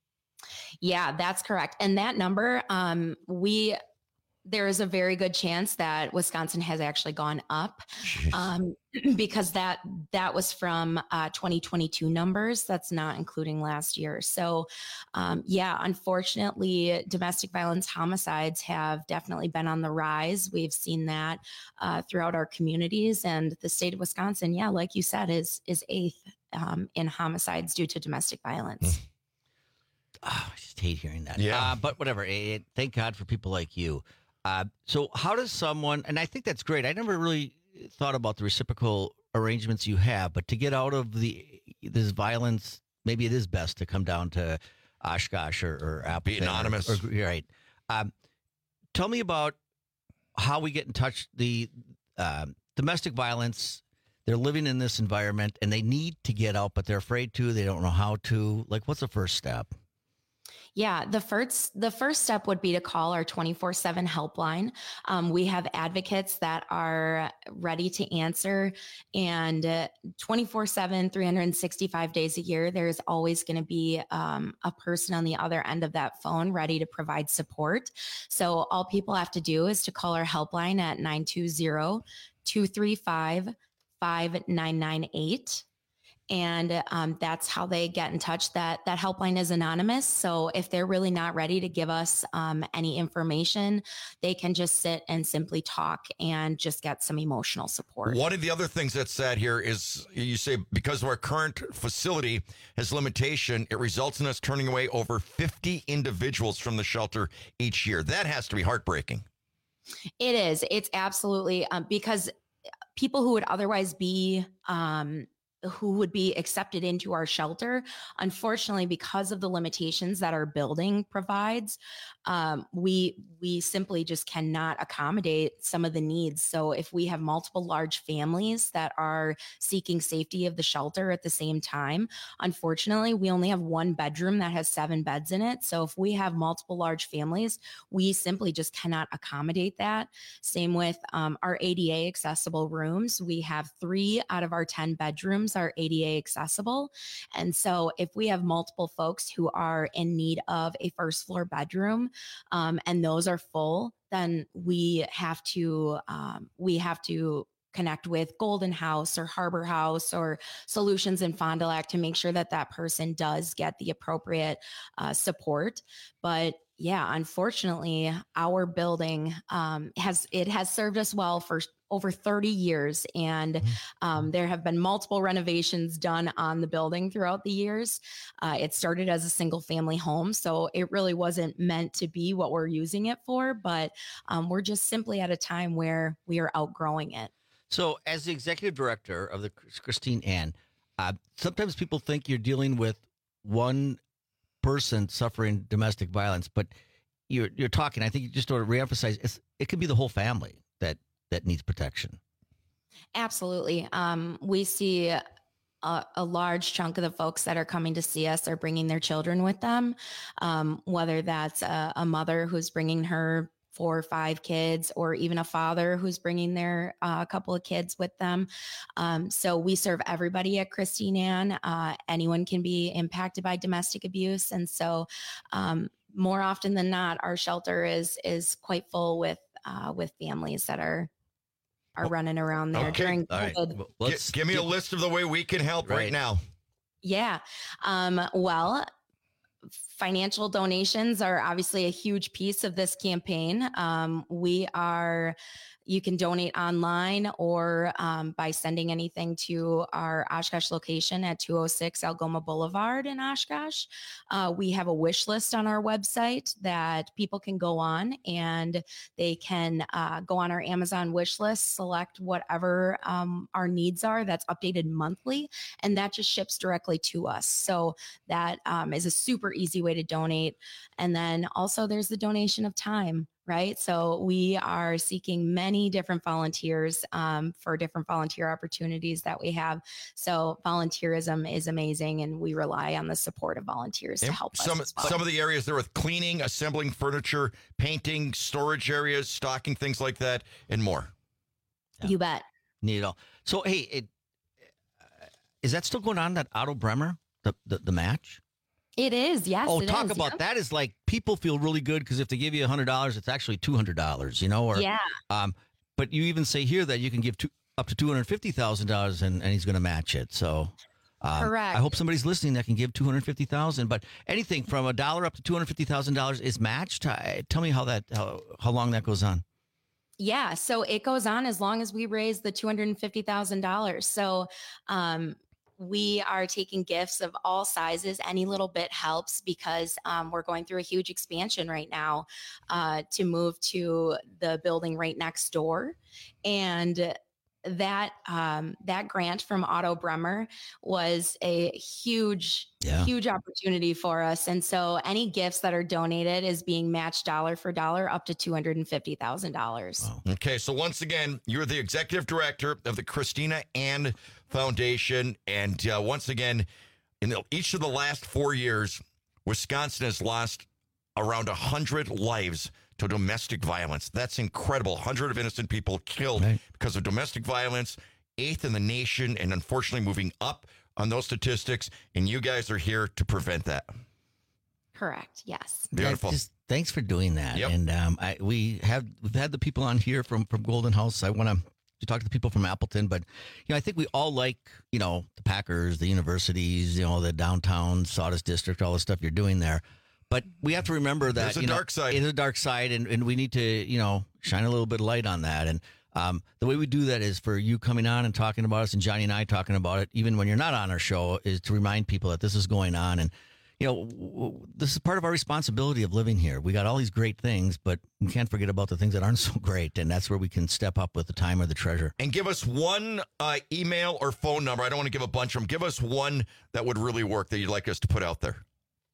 Speaker 3: Yeah, that's correct. And that number, um, we, there is a very good chance that Wisconsin has actually gone up, um, because that, that was from uh, twenty twenty-two numbers. That's not including last year. So, um, yeah, unfortunately, domestic violence homicides have definitely been on the rise. We've seen that uh, throughout our communities, and the state of Wisconsin, yeah, like you said, is, is eighth um, in homicides due to domestic violence.
Speaker 4: Mm.
Speaker 5: Oh, I just hate hearing that.
Speaker 4: Yeah.
Speaker 5: Uh, but whatever. It, thank God for people like you. Uh, so how does someone, and I think that's great. I never really thought about the reciprocal arrangements you have, but to get out of the this violence, maybe it is best to come down to Oshkosh or, or Appleton.
Speaker 4: Be anonymous.
Speaker 5: Or, or, right. Um, tell me about how we get in touch. The uh, domestic violence, they're living in this environment and they need to get out, but they're afraid to. They don't know how to. Like, what's the first step?
Speaker 3: Yeah, the first the first step would be to call our twenty-four seven helpline. Um, we have advocates that are ready to answer, and uh, twenty-four seven, three hundred sixty-five days a year, there's always going to be um, a person on the other end of that phone ready to provide support. So all people have to do is to call our helpline at nine two zero, two three five, five nine nine eight. And um, that's how they get in touch. That that helpline is anonymous. So if they're really not ready to give us um, any information, they can just sit and simply talk and just get some emotional support.
Speaker 4: One of the other things that's sad here is you say because of our current facility has limitation, it results in us turning away over fifty individuals from the shelter each year. That has to be heartbreaking.
Speaker 3: It is. It's absolutely um, because people who would otherwise be um, who would be accepted into our shelter, unfortunately, because of the limitations that our building provides, um, we we simply just cannot accommodate some of the needs. So if we have multiple large families that are seeking safety of the shelter at the same time, unfortunately, we only have one bedroom that has seven beds in it. So if we have multiple large families, we simply just cannot accommodate that. Same with um, our A D A accessible rooms. We have three out of our ten bedrooms are A D A accessible. And so if we have multiple folks who are in need of a first floor bedroom, um, and those are full, then we have to, um, we have to connect with Golden House or Harbor House or Solutions in Fond du Lac to make sure that that person does get the appropriate uh, support. But yeah, unfortunately, our building um, has, it has served us well for over thirty years. And um, there have been multiple renovations done on the building throughout the years. Uh, it started as a single family home, so it really wasn't meant to be what we're using it for, but um, we're just simply at a time where we are outgrowing it.
Speaker 5: So as the executive director of the Christine Ann, uh, sometimes people think you're dealing with one person suffering domestic violence, but you're you're talking, I think you just want to reemphasize, it's, it could be the whole family that that needs protection.
Speaker 3: Absolutely. Um, we see a, a large chunk of the folks that are coming to see us are bringing their children with them, um, whether that's a, a mother who's bringing her four or five kids, or even a father who's bringing their uh, couple of kids with them. Um, so we serve everybody at Christine Ann. Uh, anyone can be impacted by domestic abuse. And so um, more often than not, our shelter is is quite full with uh, with families that are are running around there
Speaker 4: Okay.
Speaker 3: during
Speaker 4: All right.
Speaker 3: COVID.
Speaker 4: Well, let's Gi- give me a list of the way we can help right,
Speaker 3: Right.
Speaker 4: now.
Speaker 3: Yeah. Um, well, financial donations are obviously a huge piece of this campaign. Um, we are, you can donate online or um, by sending anything to our Oshkosh location at two oh six Algoma Boulevard in Oshkosh. Uh, we have a wish list on our website that people can go on, and they can uh, go on our Amazon wish list, select whatever um, our needs are. That's updated monthly, and that just ships directly to us. So that um, is a super easy way to donate. And then also there's the donation of time, right? So we are seeking many different volunteers um, for different volunteer opportunities that we have. So volunteerism is amazing, and we rely on the support of volunteers to
Speaker 4: And
Speaker 3: help
Speaker 4: some,
Speaker 3: us. as well.
Speaker 4: Some of the areas there with cleaning, assembling furniture, painting, storage areas, stocking, things like that, and more.
Speaker 3: You bet.
Speaker 5: Need it all. So, hey, it, uh, is that still going on, that Otto Bremer, the, the, the match?
Speaker 3: It is, yes.
Speaker 5: Oh,
Speaker 3: it
Speaker 5: talk
Speaker 3: is,
Speaker 5: about
Speaker 3: yeah.
Speaker 5: that. Is like people feel really good because if they give you one hundred dollars, it's actually two hundred dollars, you know? Or,
Speaker 3: Yeah.
Speaker 5: Um, but you even say here that you can give two, up to two hundred fifty thousand dollars and, and he's going to match it. So um,
Speaker 3: Correct.
Speaker 5: I hope somebody's listening that can give two hundred fifty thousand dollars. But anything from a dollar up to two hundred fifty thousand dollars is matched. I, tell me how that how, how long that goes on.
Speaker 3: Yeah, so it goes on as long as we raise the two hundred fifty thousand dollars. So um, we are taking gifts of all sizes. Any little bit helps because um, we're going through a huge expansion right now uh, to move to the building right next door. And that um, that grant from Otto Bremer was a huge,
Speaker 5: Yeah.
Speaker 3: huge opportunity for us. And so any gifts that are donated is being matched dollar for dollar up to two hundred fifty thousand dollars.
Speaker 4: Okay, so once again, you're the executive director of the Christina Ann Foundation. And uh, once again, in the, each of the last four years, Wisconsin has lost around one hundred lives to domestic violence. That's incredible. one hundred of innocent people killed because of domestic violence, eighth in the nation, and unfortunately moving up on those statistics. And you guys are here to prevent that.
Speaker 3: Correct. Yes.
Speaker 4: Beautiful.
Speaker 5: Just, thanks for doing that.
Speaker 4: Yep.
Speaker 5: And um, I, we have we've had the people on here from from Golden House. I want to to talk to the people from Appleton, but you know, I think we all like, you know, the Packers, the universities, you know, the downtown Sawdust District, all the stuff you're doing there. But we have to remember that
Speaker 4: There's a
Speaker 5: you know,
Speaker 4: dark side.
Speaker 5: It is a dark side, and, and we need to, you know, shine a little bit of light on that. And um, the way we do that is for you coming on and talking about us, and Johnny and I talking about it, even when you're not on our show, is to remind people that this is going on. And you know, w- w- this is part of our responsibility of living here. We got all these great things, but we can't forget about the things that aren't so great. And that's where we can step up with the time or the treasure.
Speaker 4: And give us one uh, email or phone number. I don't want to give a bunch of them. Give us one that would really work that you'd like us to put out there.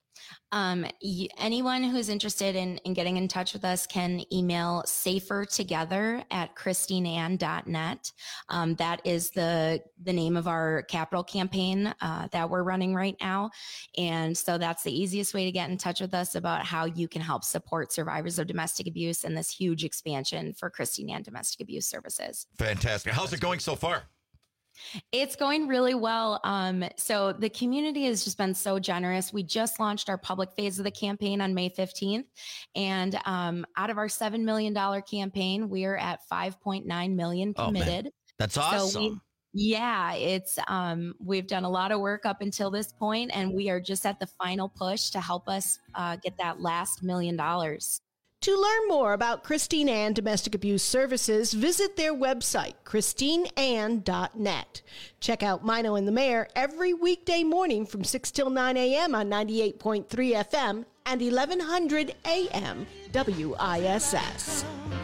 Speaker 3: Um, y- anyone who's interested in, in getting in touch with us can email safertogether at christineann dot net. Um, that is the, the name of our capital campaign uh, that we're running right now. And so that's the easiest way to get in touch with us about how you can help support survivors of domestic abuse and this huge expansion for Christine Ann Domestic Abuse Services.
Speaker 4: Fantastic. How's it going so far?
Speaker 3: It's going really well. Um, so the community has just been so generous. We just launched our public phase of the campaign on May fifteenth. And um, out of our seven million dollars campaign, we are at five point nine million
Speaker 5: Oh, man.
Speaker 3: committed.
Speaker 5: That's
Speaker 3: So
Speaker 5: awesome.
Speaker 3: we, yeah, it's um, we've done a lot of work up until this point, and we are just at the final push to help us uh, get that last million dollars.
Speaker 9: To learn more about Christine Ann Domestic Abuse Services, visit their website, christine ann dot net. Check out Mino and the Mayor every weekday morning from six till nine a.m. on ninety-eight point three F M and eleven hundred A M W I S S.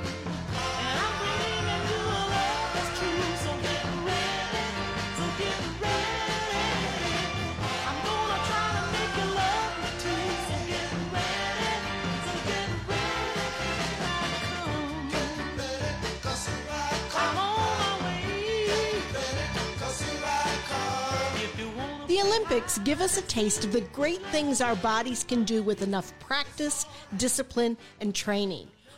Speaker 9: The Olympics give us a taste of the great things our bodies can do with enough practice, discipline, and training.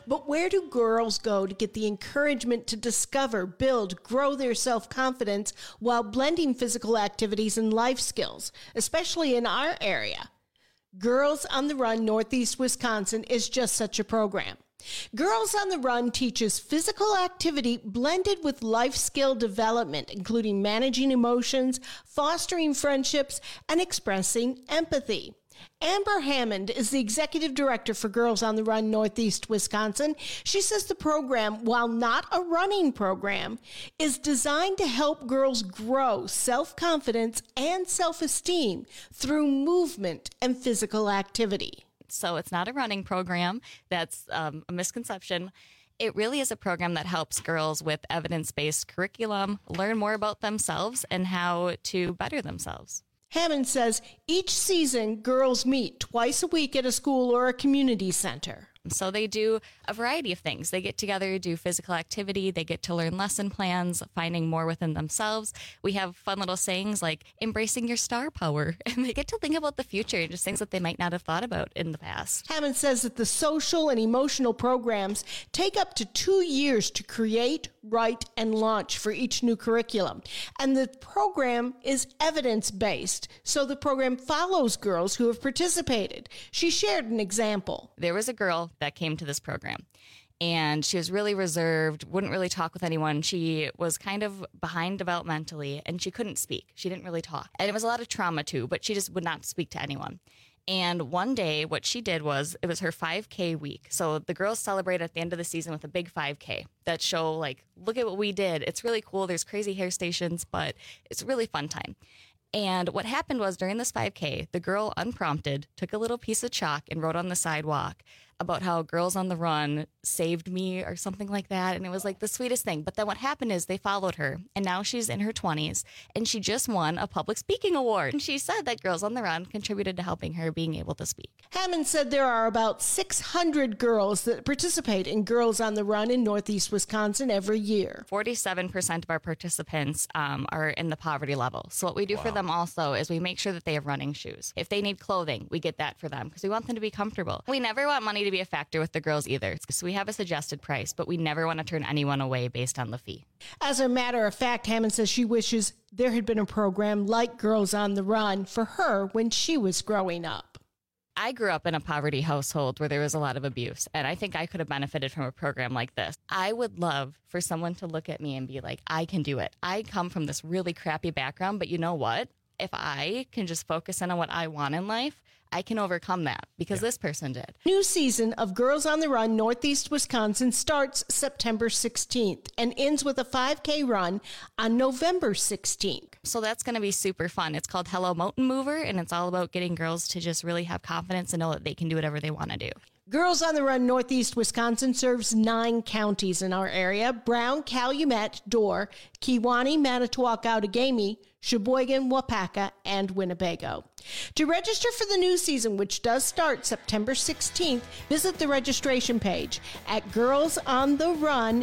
Speaker 9: But where do girls go to get the encouragement to discover, build, grow their self-confidence while blending physical activities and life skills, especially in our area? Girls on the Run Northeast Wisconsin is just such a program. Girls on the Run teaches physical activity blended with life skill development, including managing emotions, fostering friendships, and expressing empathy. Amber Hammond is the executive director for Girls on the Run Northeast Wisconsin. She says the program, while not a running program, is designed to help girls grow self-confidence and self-esteem through movement and physical activity.
Speaker 2: So it's not a running program. That's um, a misconception. It really is a program that helps girls with evidence-based curriculum learn more about themselves and how to better themselves.
Speaker 9: Hammond says each season, girls meet twice a week at a school or a community center.
Speaker 2: So they do a variety of things. They get together, do physical activity. They get to learn lesson plans, finding more within themselves. We have fun little sayings like embracing your star power. And they get to think about the future and just things that they might not have thought about in the past.
Speaker 9: Hammond says that the social and emotional programs take up to two years to create, write, and launch for each new curriculum. And the program is evidence-based, so the program follows girls who have participated. She shared an example.
Speaker 2: There was a girl that came to this program, and she was really reserved, wouldn't really talk with anyone. She was kind of behind developmentally, and she couldn't speak. She didn't really talk. And it was a lot of trauma, too, but she just would not speak to anyone. And one day, what she did was, it was her five K week. So the girls celebrate at the end of the season with a big five K that show, like, look at what we did. It's really cool. There's crazy hair stations, but it's a really fun time. And what happened was during this five K, the girl, unprompted, took a little piece of chalk and wrote on the sidewalk about how Girls on the Run saved me or something like that. And it was like the sweetest thing. But then what happened is they followed her, and now she's in her twenties, and she just won a public speaking award. And she said that Girls on the Run contributed to helping her being able to speak.
Speaker 9: Hammond said there are about six hundred girls that participate in Girls on the Run in Northeast Wisconsin every year.
Speaker 2: forty-seven percent of our participants um, are in the poverty level. So what we do wow. for them also is we make sure that they have running shoes. If they need clothing, we get that for them because we want them to be comfortable. We never want money to be a factor with the girls either. So we have a suggested price, but we never want to turn anyone away based on the fee.
Speaker 9: As a matter of fact, Hammond says she wishes there had been a program like Girls on the Run for her when she was growing up.
Speaker 2: I grew up in a poverty household where there was a lot of abuse, and I think I could have benefited from a program like this. I would love for someone to look at me and be like, I can do it. I come from this really crappy background, but you know what? If I can just focus in on what I want in life, I can overcome that because yeah. this person did.
Speaker 9: New season of Girls on the Run Northeast Wisconsin starts September sixteenth and ends with a five K run on November sixteenth.
Speaker 2: So that's going to be super fun. It's called Hello Mountain Mover, and it's all about getting girls to just really have confidence and know that they can do whatever they want to do.
Speaker 9: Girls on the Run Northeast Wisconsin serves nine counties in our area: Brown, Calumet, Dorr, Kewaunee, Manitowoc, Outagamie, Sheboygan, Wapaka, and Winnebago. To register for the new season, which does start September sixteenth, visit the registration page at girls on the run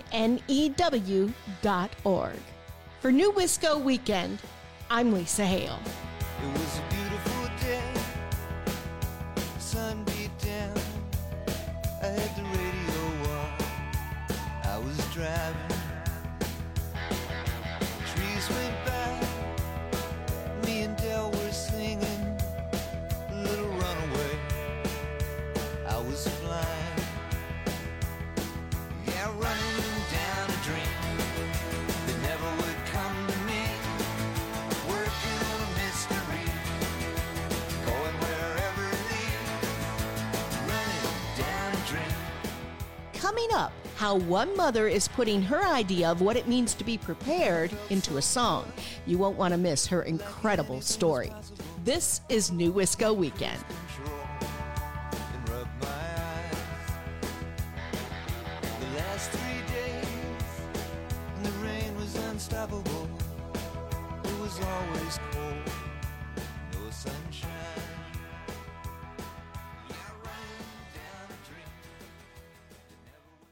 Speaker 9: new dot org. For New Wisco Weekend, I'm Lisa Hale.
Speaker 6: It was a beautiful day, sun beat down, I had the radio on, I was driving, trees went by, me and Del were singing a little runaway, I was flying, yeah, running down a dream that never would come to me, working on a mystery, going wherever it leads, running down a dream.
Speaker 9: Coming up, how one mother is putting her idea of what it means to be prepared into a song. You won't want to miss her incredible story. This is New Wisco Weekend.
Speaker 6: The last three days, and the rain was unstoppable. It was always cold, no sunshine.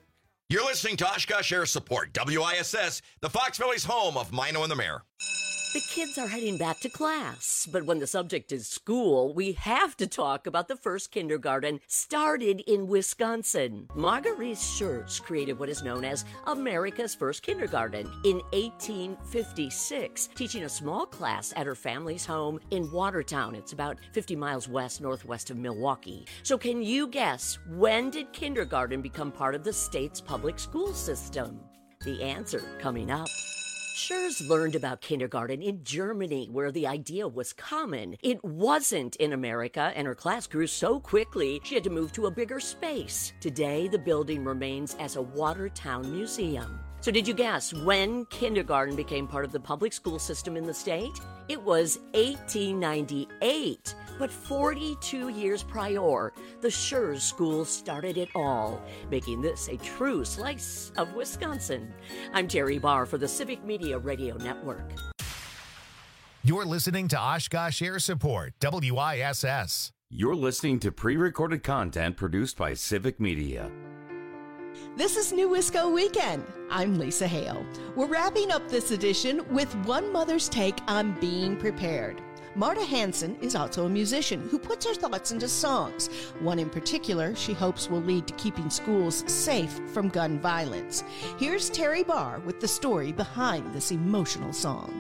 Speaker 4: You're listening to Oshkosh Air Support, W I S S, the Fox Valley's home of Mino and the Mayor.
Speaker 7: The kids are heading back to class, but when the subject is school, we have to talk about the first kindergarten started in Wisconsin. Marguerite Schurz created what is known as America's first kindergarten in eighteen fifty-six, teaching a small class at her family's home in Watertown. It's about fifty miles west northwest of Milwaukee. So can you guess, when did kindergarten become part of the state's public school system? The answer coming up. Schurz learned about kindergarten in Germany, where the idea was common. It wasn't in America, and her class grew so quickly she had to move to a bigger space. Today, the building remains as a Watertown museum. So did you guess when kindergarten became part of the public school system in the state? It was eighteen ninety-eight. But forty-two years prior, the Schurz School started it all, making this a true slice of Wisconsin. I'm Terry Barr for the Civic Media Radio Network.
Speaker 1: You're listening to Oshkosh Air Support, W I S S.
Speaker 17: You're listening to pre-recorded content produced by Civic Media.
Speaker 9: This is New Wisco Weekend. I'm Lisa Hale. We're wrapping up this edition with one mother's take on being prepared. Marta Hansen is also a musician who puts her thoughts into songs. One in particular she hopes will lead to keeping schools safe from gun violence. Here's Terry Barr with the story behind this emotional song.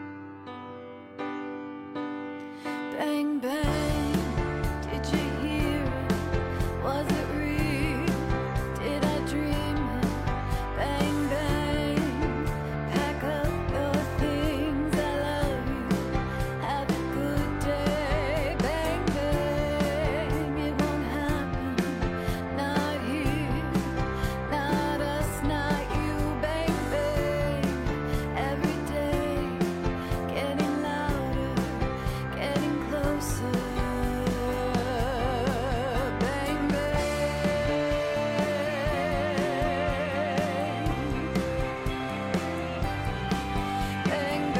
Speaker 8: Bang, bang, did you hear it? Was it real? Did I dream it? Bang, bang, pack up your things, I love you. Have a good day. Bang, bang, it won't happen. Not here, not us, not you. Bang, bang, every day, getting louder, getting closer. Bang, bang, bang,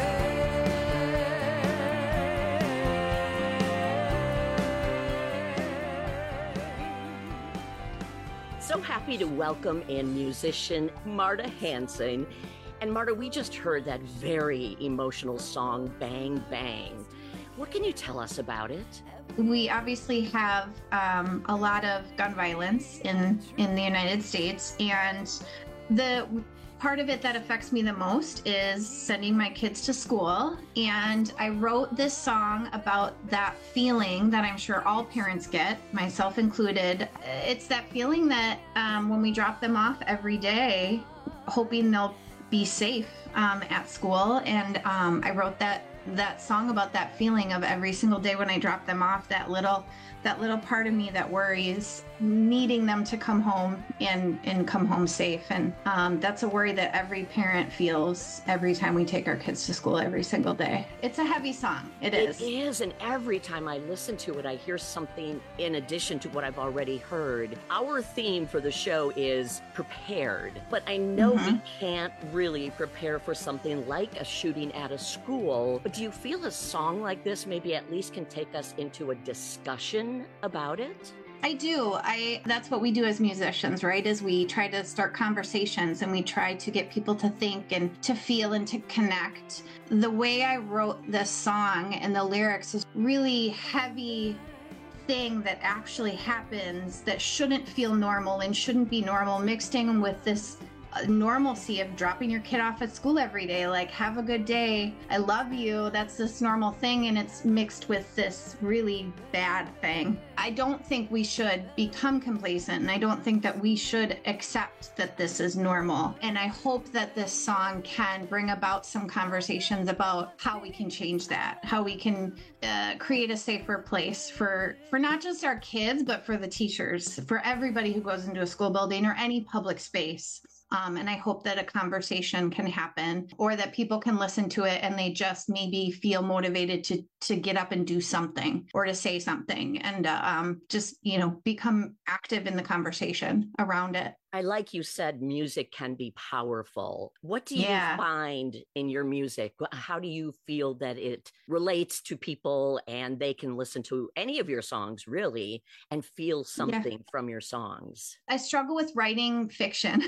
Speaker 7: So happy to welcome in musician Marta Hansen. And Marta, we just heard that very emotional song, Bang Bang. What can you tell us about it?
Speaker 10: We obviously have um, a lot of gun violence in, in the United States, and the part of it that affects me the most is sending my kids to school. And I wrote this song about that feeling that I'm sure all parents get, myself included. It's that feeling that um, when we drop them off every day, hoping they'll be safe um, at school. And um, I wrote that that song about that feeling of every single day when I drop them off, that little that little part of me that worries, needing them to come home and and come home safe. And um, that's a worry that every parent feels every time we take our kids to school every single day. It's a heavy song. It is.
Speaker 7: It is, and every time I listen to it, I hear something in addition to what I've already heard. Our theme for the show is prepared, but I know
Speaker 10: Mhm.
Speaker 7: we can't really prepare for something like a shooting at a school. But do you feel a song like this maybe at least can take us into a discussion about it?
Speaker 10: I do. I that's what we do as musicians, right? Is we try to start conversations and we try to get people to think and to feel and to connect. The way I wrote this song and the lyrics is really heavy thing that actually happens that shouldn't feel normal and shouldn't be normal, mixed in with this uh, normalcy of dropping your kid off at school every day, like, have a good day, I love you. That's this normal thing, and it's mixed with this really bad thing. I don't think we should become complacent, and I don't think that we should accept that this is normal. And I hope that this song can bring about some conversations about how we can change that, how we can uh, create a safer place for for not just our kids, but for the teachers, for everybody who goes into a school building or any public space. Um, and I hope that a conversation can happen, or that people can listen to it and they just maybe feel motivated to to get up and do something, or to say something, and uh, um, just, you know, become active in the conversation around it.
Speaker 7: I like you said, music can be powerful. What do you
Speaker 10: Yeah.
Speaker 7: find in your music? How do you feel that it relates to people and they can listen to any of your songs really and feel something from your songs?
Speaker 10: I struggle with writing fiction.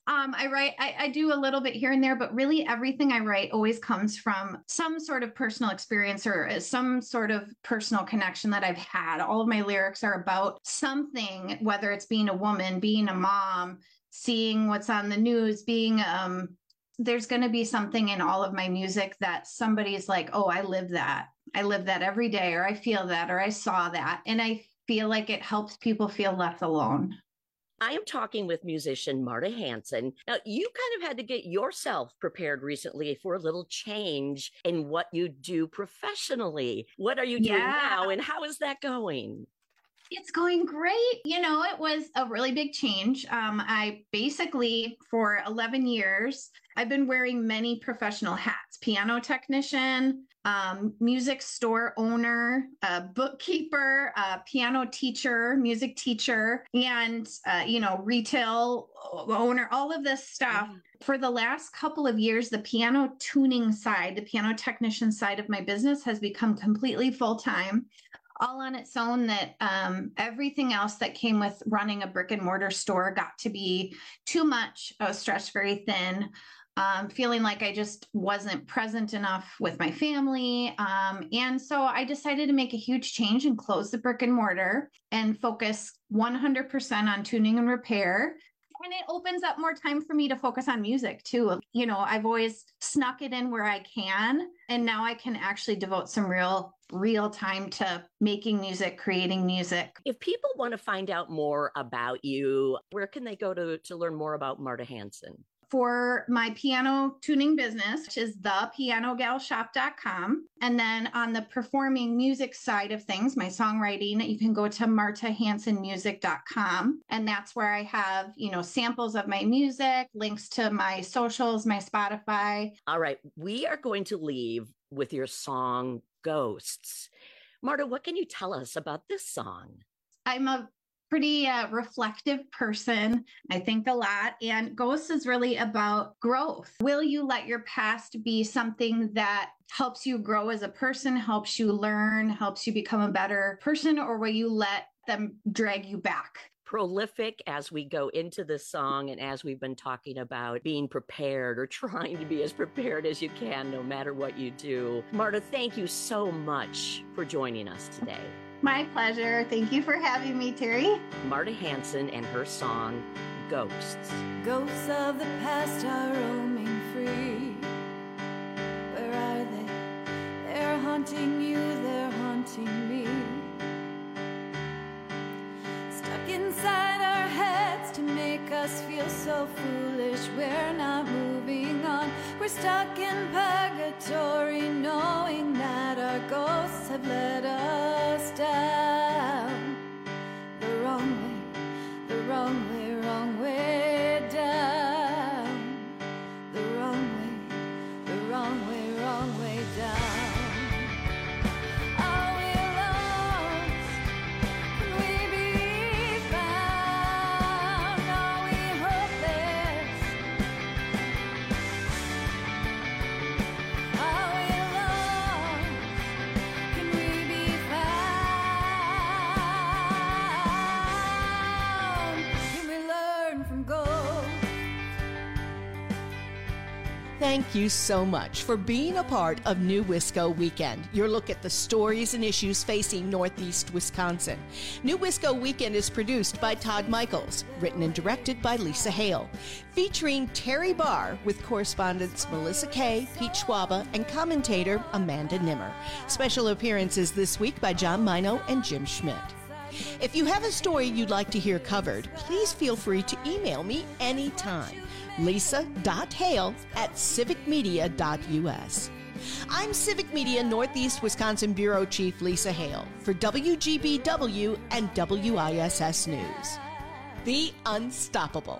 Speaker 10: Um, I write, I, I do a little bit here and there, but really everything I write always comes from some sort of personal experience or some sort of personal connection that I've had. All of my lyrics are about something, whether it's being a woman, being a mom, seeing what's on the news, being, um, there's going to be something in all of my music that somebody's like, oh, I live that. I live that every day, or I feel that, or I saw that. And I feel like it helps people feel less alone.
Speaker 7: I am talking with musician Marta Hanson. Now, you kind of had to get yourself prepared recently for a little change in what you do professionally. What are you doing
Speaker 10: Yeah.
Speaker 7: now, and how is that going?
Speaker 10: It's going great. You know, it was a really big change. Um, I basically, for eleven years, I've been wearing many professional hats: piano technician, um, music store owner, a bookkeeper, a piano teacher, music teacher, and, uh, you know, retail owner, all of this stuff. Mm. For the last couple of years, the piano tuning side, the piano technician side of my business has become completely full-time, all on its own, that um, everything else that came with running a brick and mortar store got to be too much. I was stretched very thin, um, feeling like I just wasn't present enough with my family. Um, and so I decided to make a huge change and close the brick and mortar and focus one hundred percent on tuning and repair. And it opens up more time for me to focus on music too. You know, I've always snuck it in where I can, and now I can actually devote some real, real time to making music, creating music.
Speaker 7: If people want to find out more about you, where can they go to, to learn more about Marta Hanson?
Speaker 10: For my piano tuning business, which is the piano gal shop dot com. And then on the performing music side of things, my songwriting, you can go to marta hanson music dot com. And that's where I have, you know, samples of my music, links to my socials, my Spotify.
Speaker 7: All right. We are going to leave with your song, Ghosts. Marta, what can you tell us about this song?
Speaker 10: I'm a pretty uh, reflective person. I think a lot. And Ghosts is really about growth. Will you let your past be something that helps you grow as a person, helps you learn, helps you become a better person, or will you let them drag you back?
Speaker 7: Prolific as we go into this song, and as we've been talking about being prepared or trying to be as prepared as you can, no matter what you do. Marta, thank you so much for joining us today.
Speaker 10: My pleasure. Thank you for having me, Terry.
Speaker 7: Marta Hanson and her song, Ghosts.
Speaker 8: Ghosts of the past are roaming free. Where are they? They're haunting you, they're haunting me. Stuck inside our heads to make us feel so foolish. We're not moving on. We're stuck in purgatory, knowing that our ghosts have let us down. The wrong way, the wrong way, wrong way down. The wrong way, the wrong way, wrong way down. Are we lost? Can we be found? Are we hopeless? Are we lost? Can we be found? Can we learn from ghosts?
Speaker 9: Thank you so much for being a part of New Wisco Weekend, your look at the stories and issues facing Northeast Wisconsin. New Wisco Weekend is produced by Todd Michaels, written and directed by Lisa Hale, featuring Terry Barr with correspondents Melissa Kay, Pete Schwaba, and commentator Amanda Nimmer. Special appearances this week by John Mino and Jim Schmidt. If you have a story you'd like to hear covered, please feel free to email me anytime. lisa dot hale at civic media dot u s. I'm Civic Media Northeast Wisconsin Bureau Chief Lisa Hale for W G B W and W I S S News. The Unstoppable.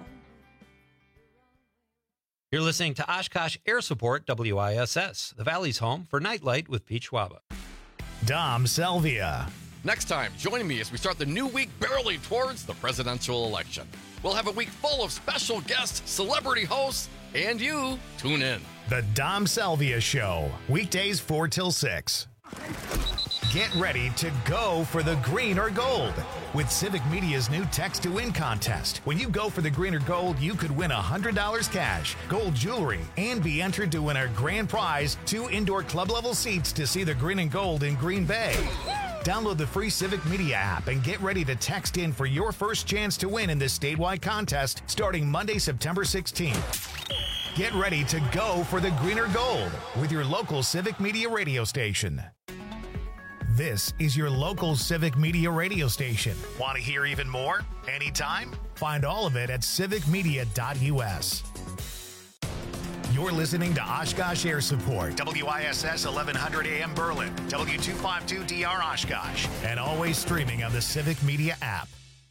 Speaker 11: You're listening to Oshkosh Air Support W I S S, the Valley's home for Nightlight with Pete Schwaba.
Speaker 1: Dom Selvia.
Speaker 32: Next time, join me as we start the new week barreling towards the presidential election. We'll have a week full of special guests, celebrity hosts, and you. Tune in.
Speaker 1: The Dom Selvia Show, weekdays four till six. Get ready to go for the green or gold. with Civic Media's new Text to Win contest. When you go for the green or gold, you could win one hundred dollars cash, gold jewelry, and be entered to win our grand prize, two indoor club-level seats to see the green and gold in Green Bay. Download the free Civic Media app and get ready to text in for your first chance to win in this statewide contest starting Monday, September sixteenth. Get ready to go for the green or gold with your local Civic Media radio station. This is your local Civic Media radio station. Want to hear even more? Anytime? Find all of it at civic media dot u s. You're listening to Oshkosh Air Support, W I S S eleven hundred A M Berlin, W two fifty-two D R Oshkosh, and always streaming on the Civic Media app.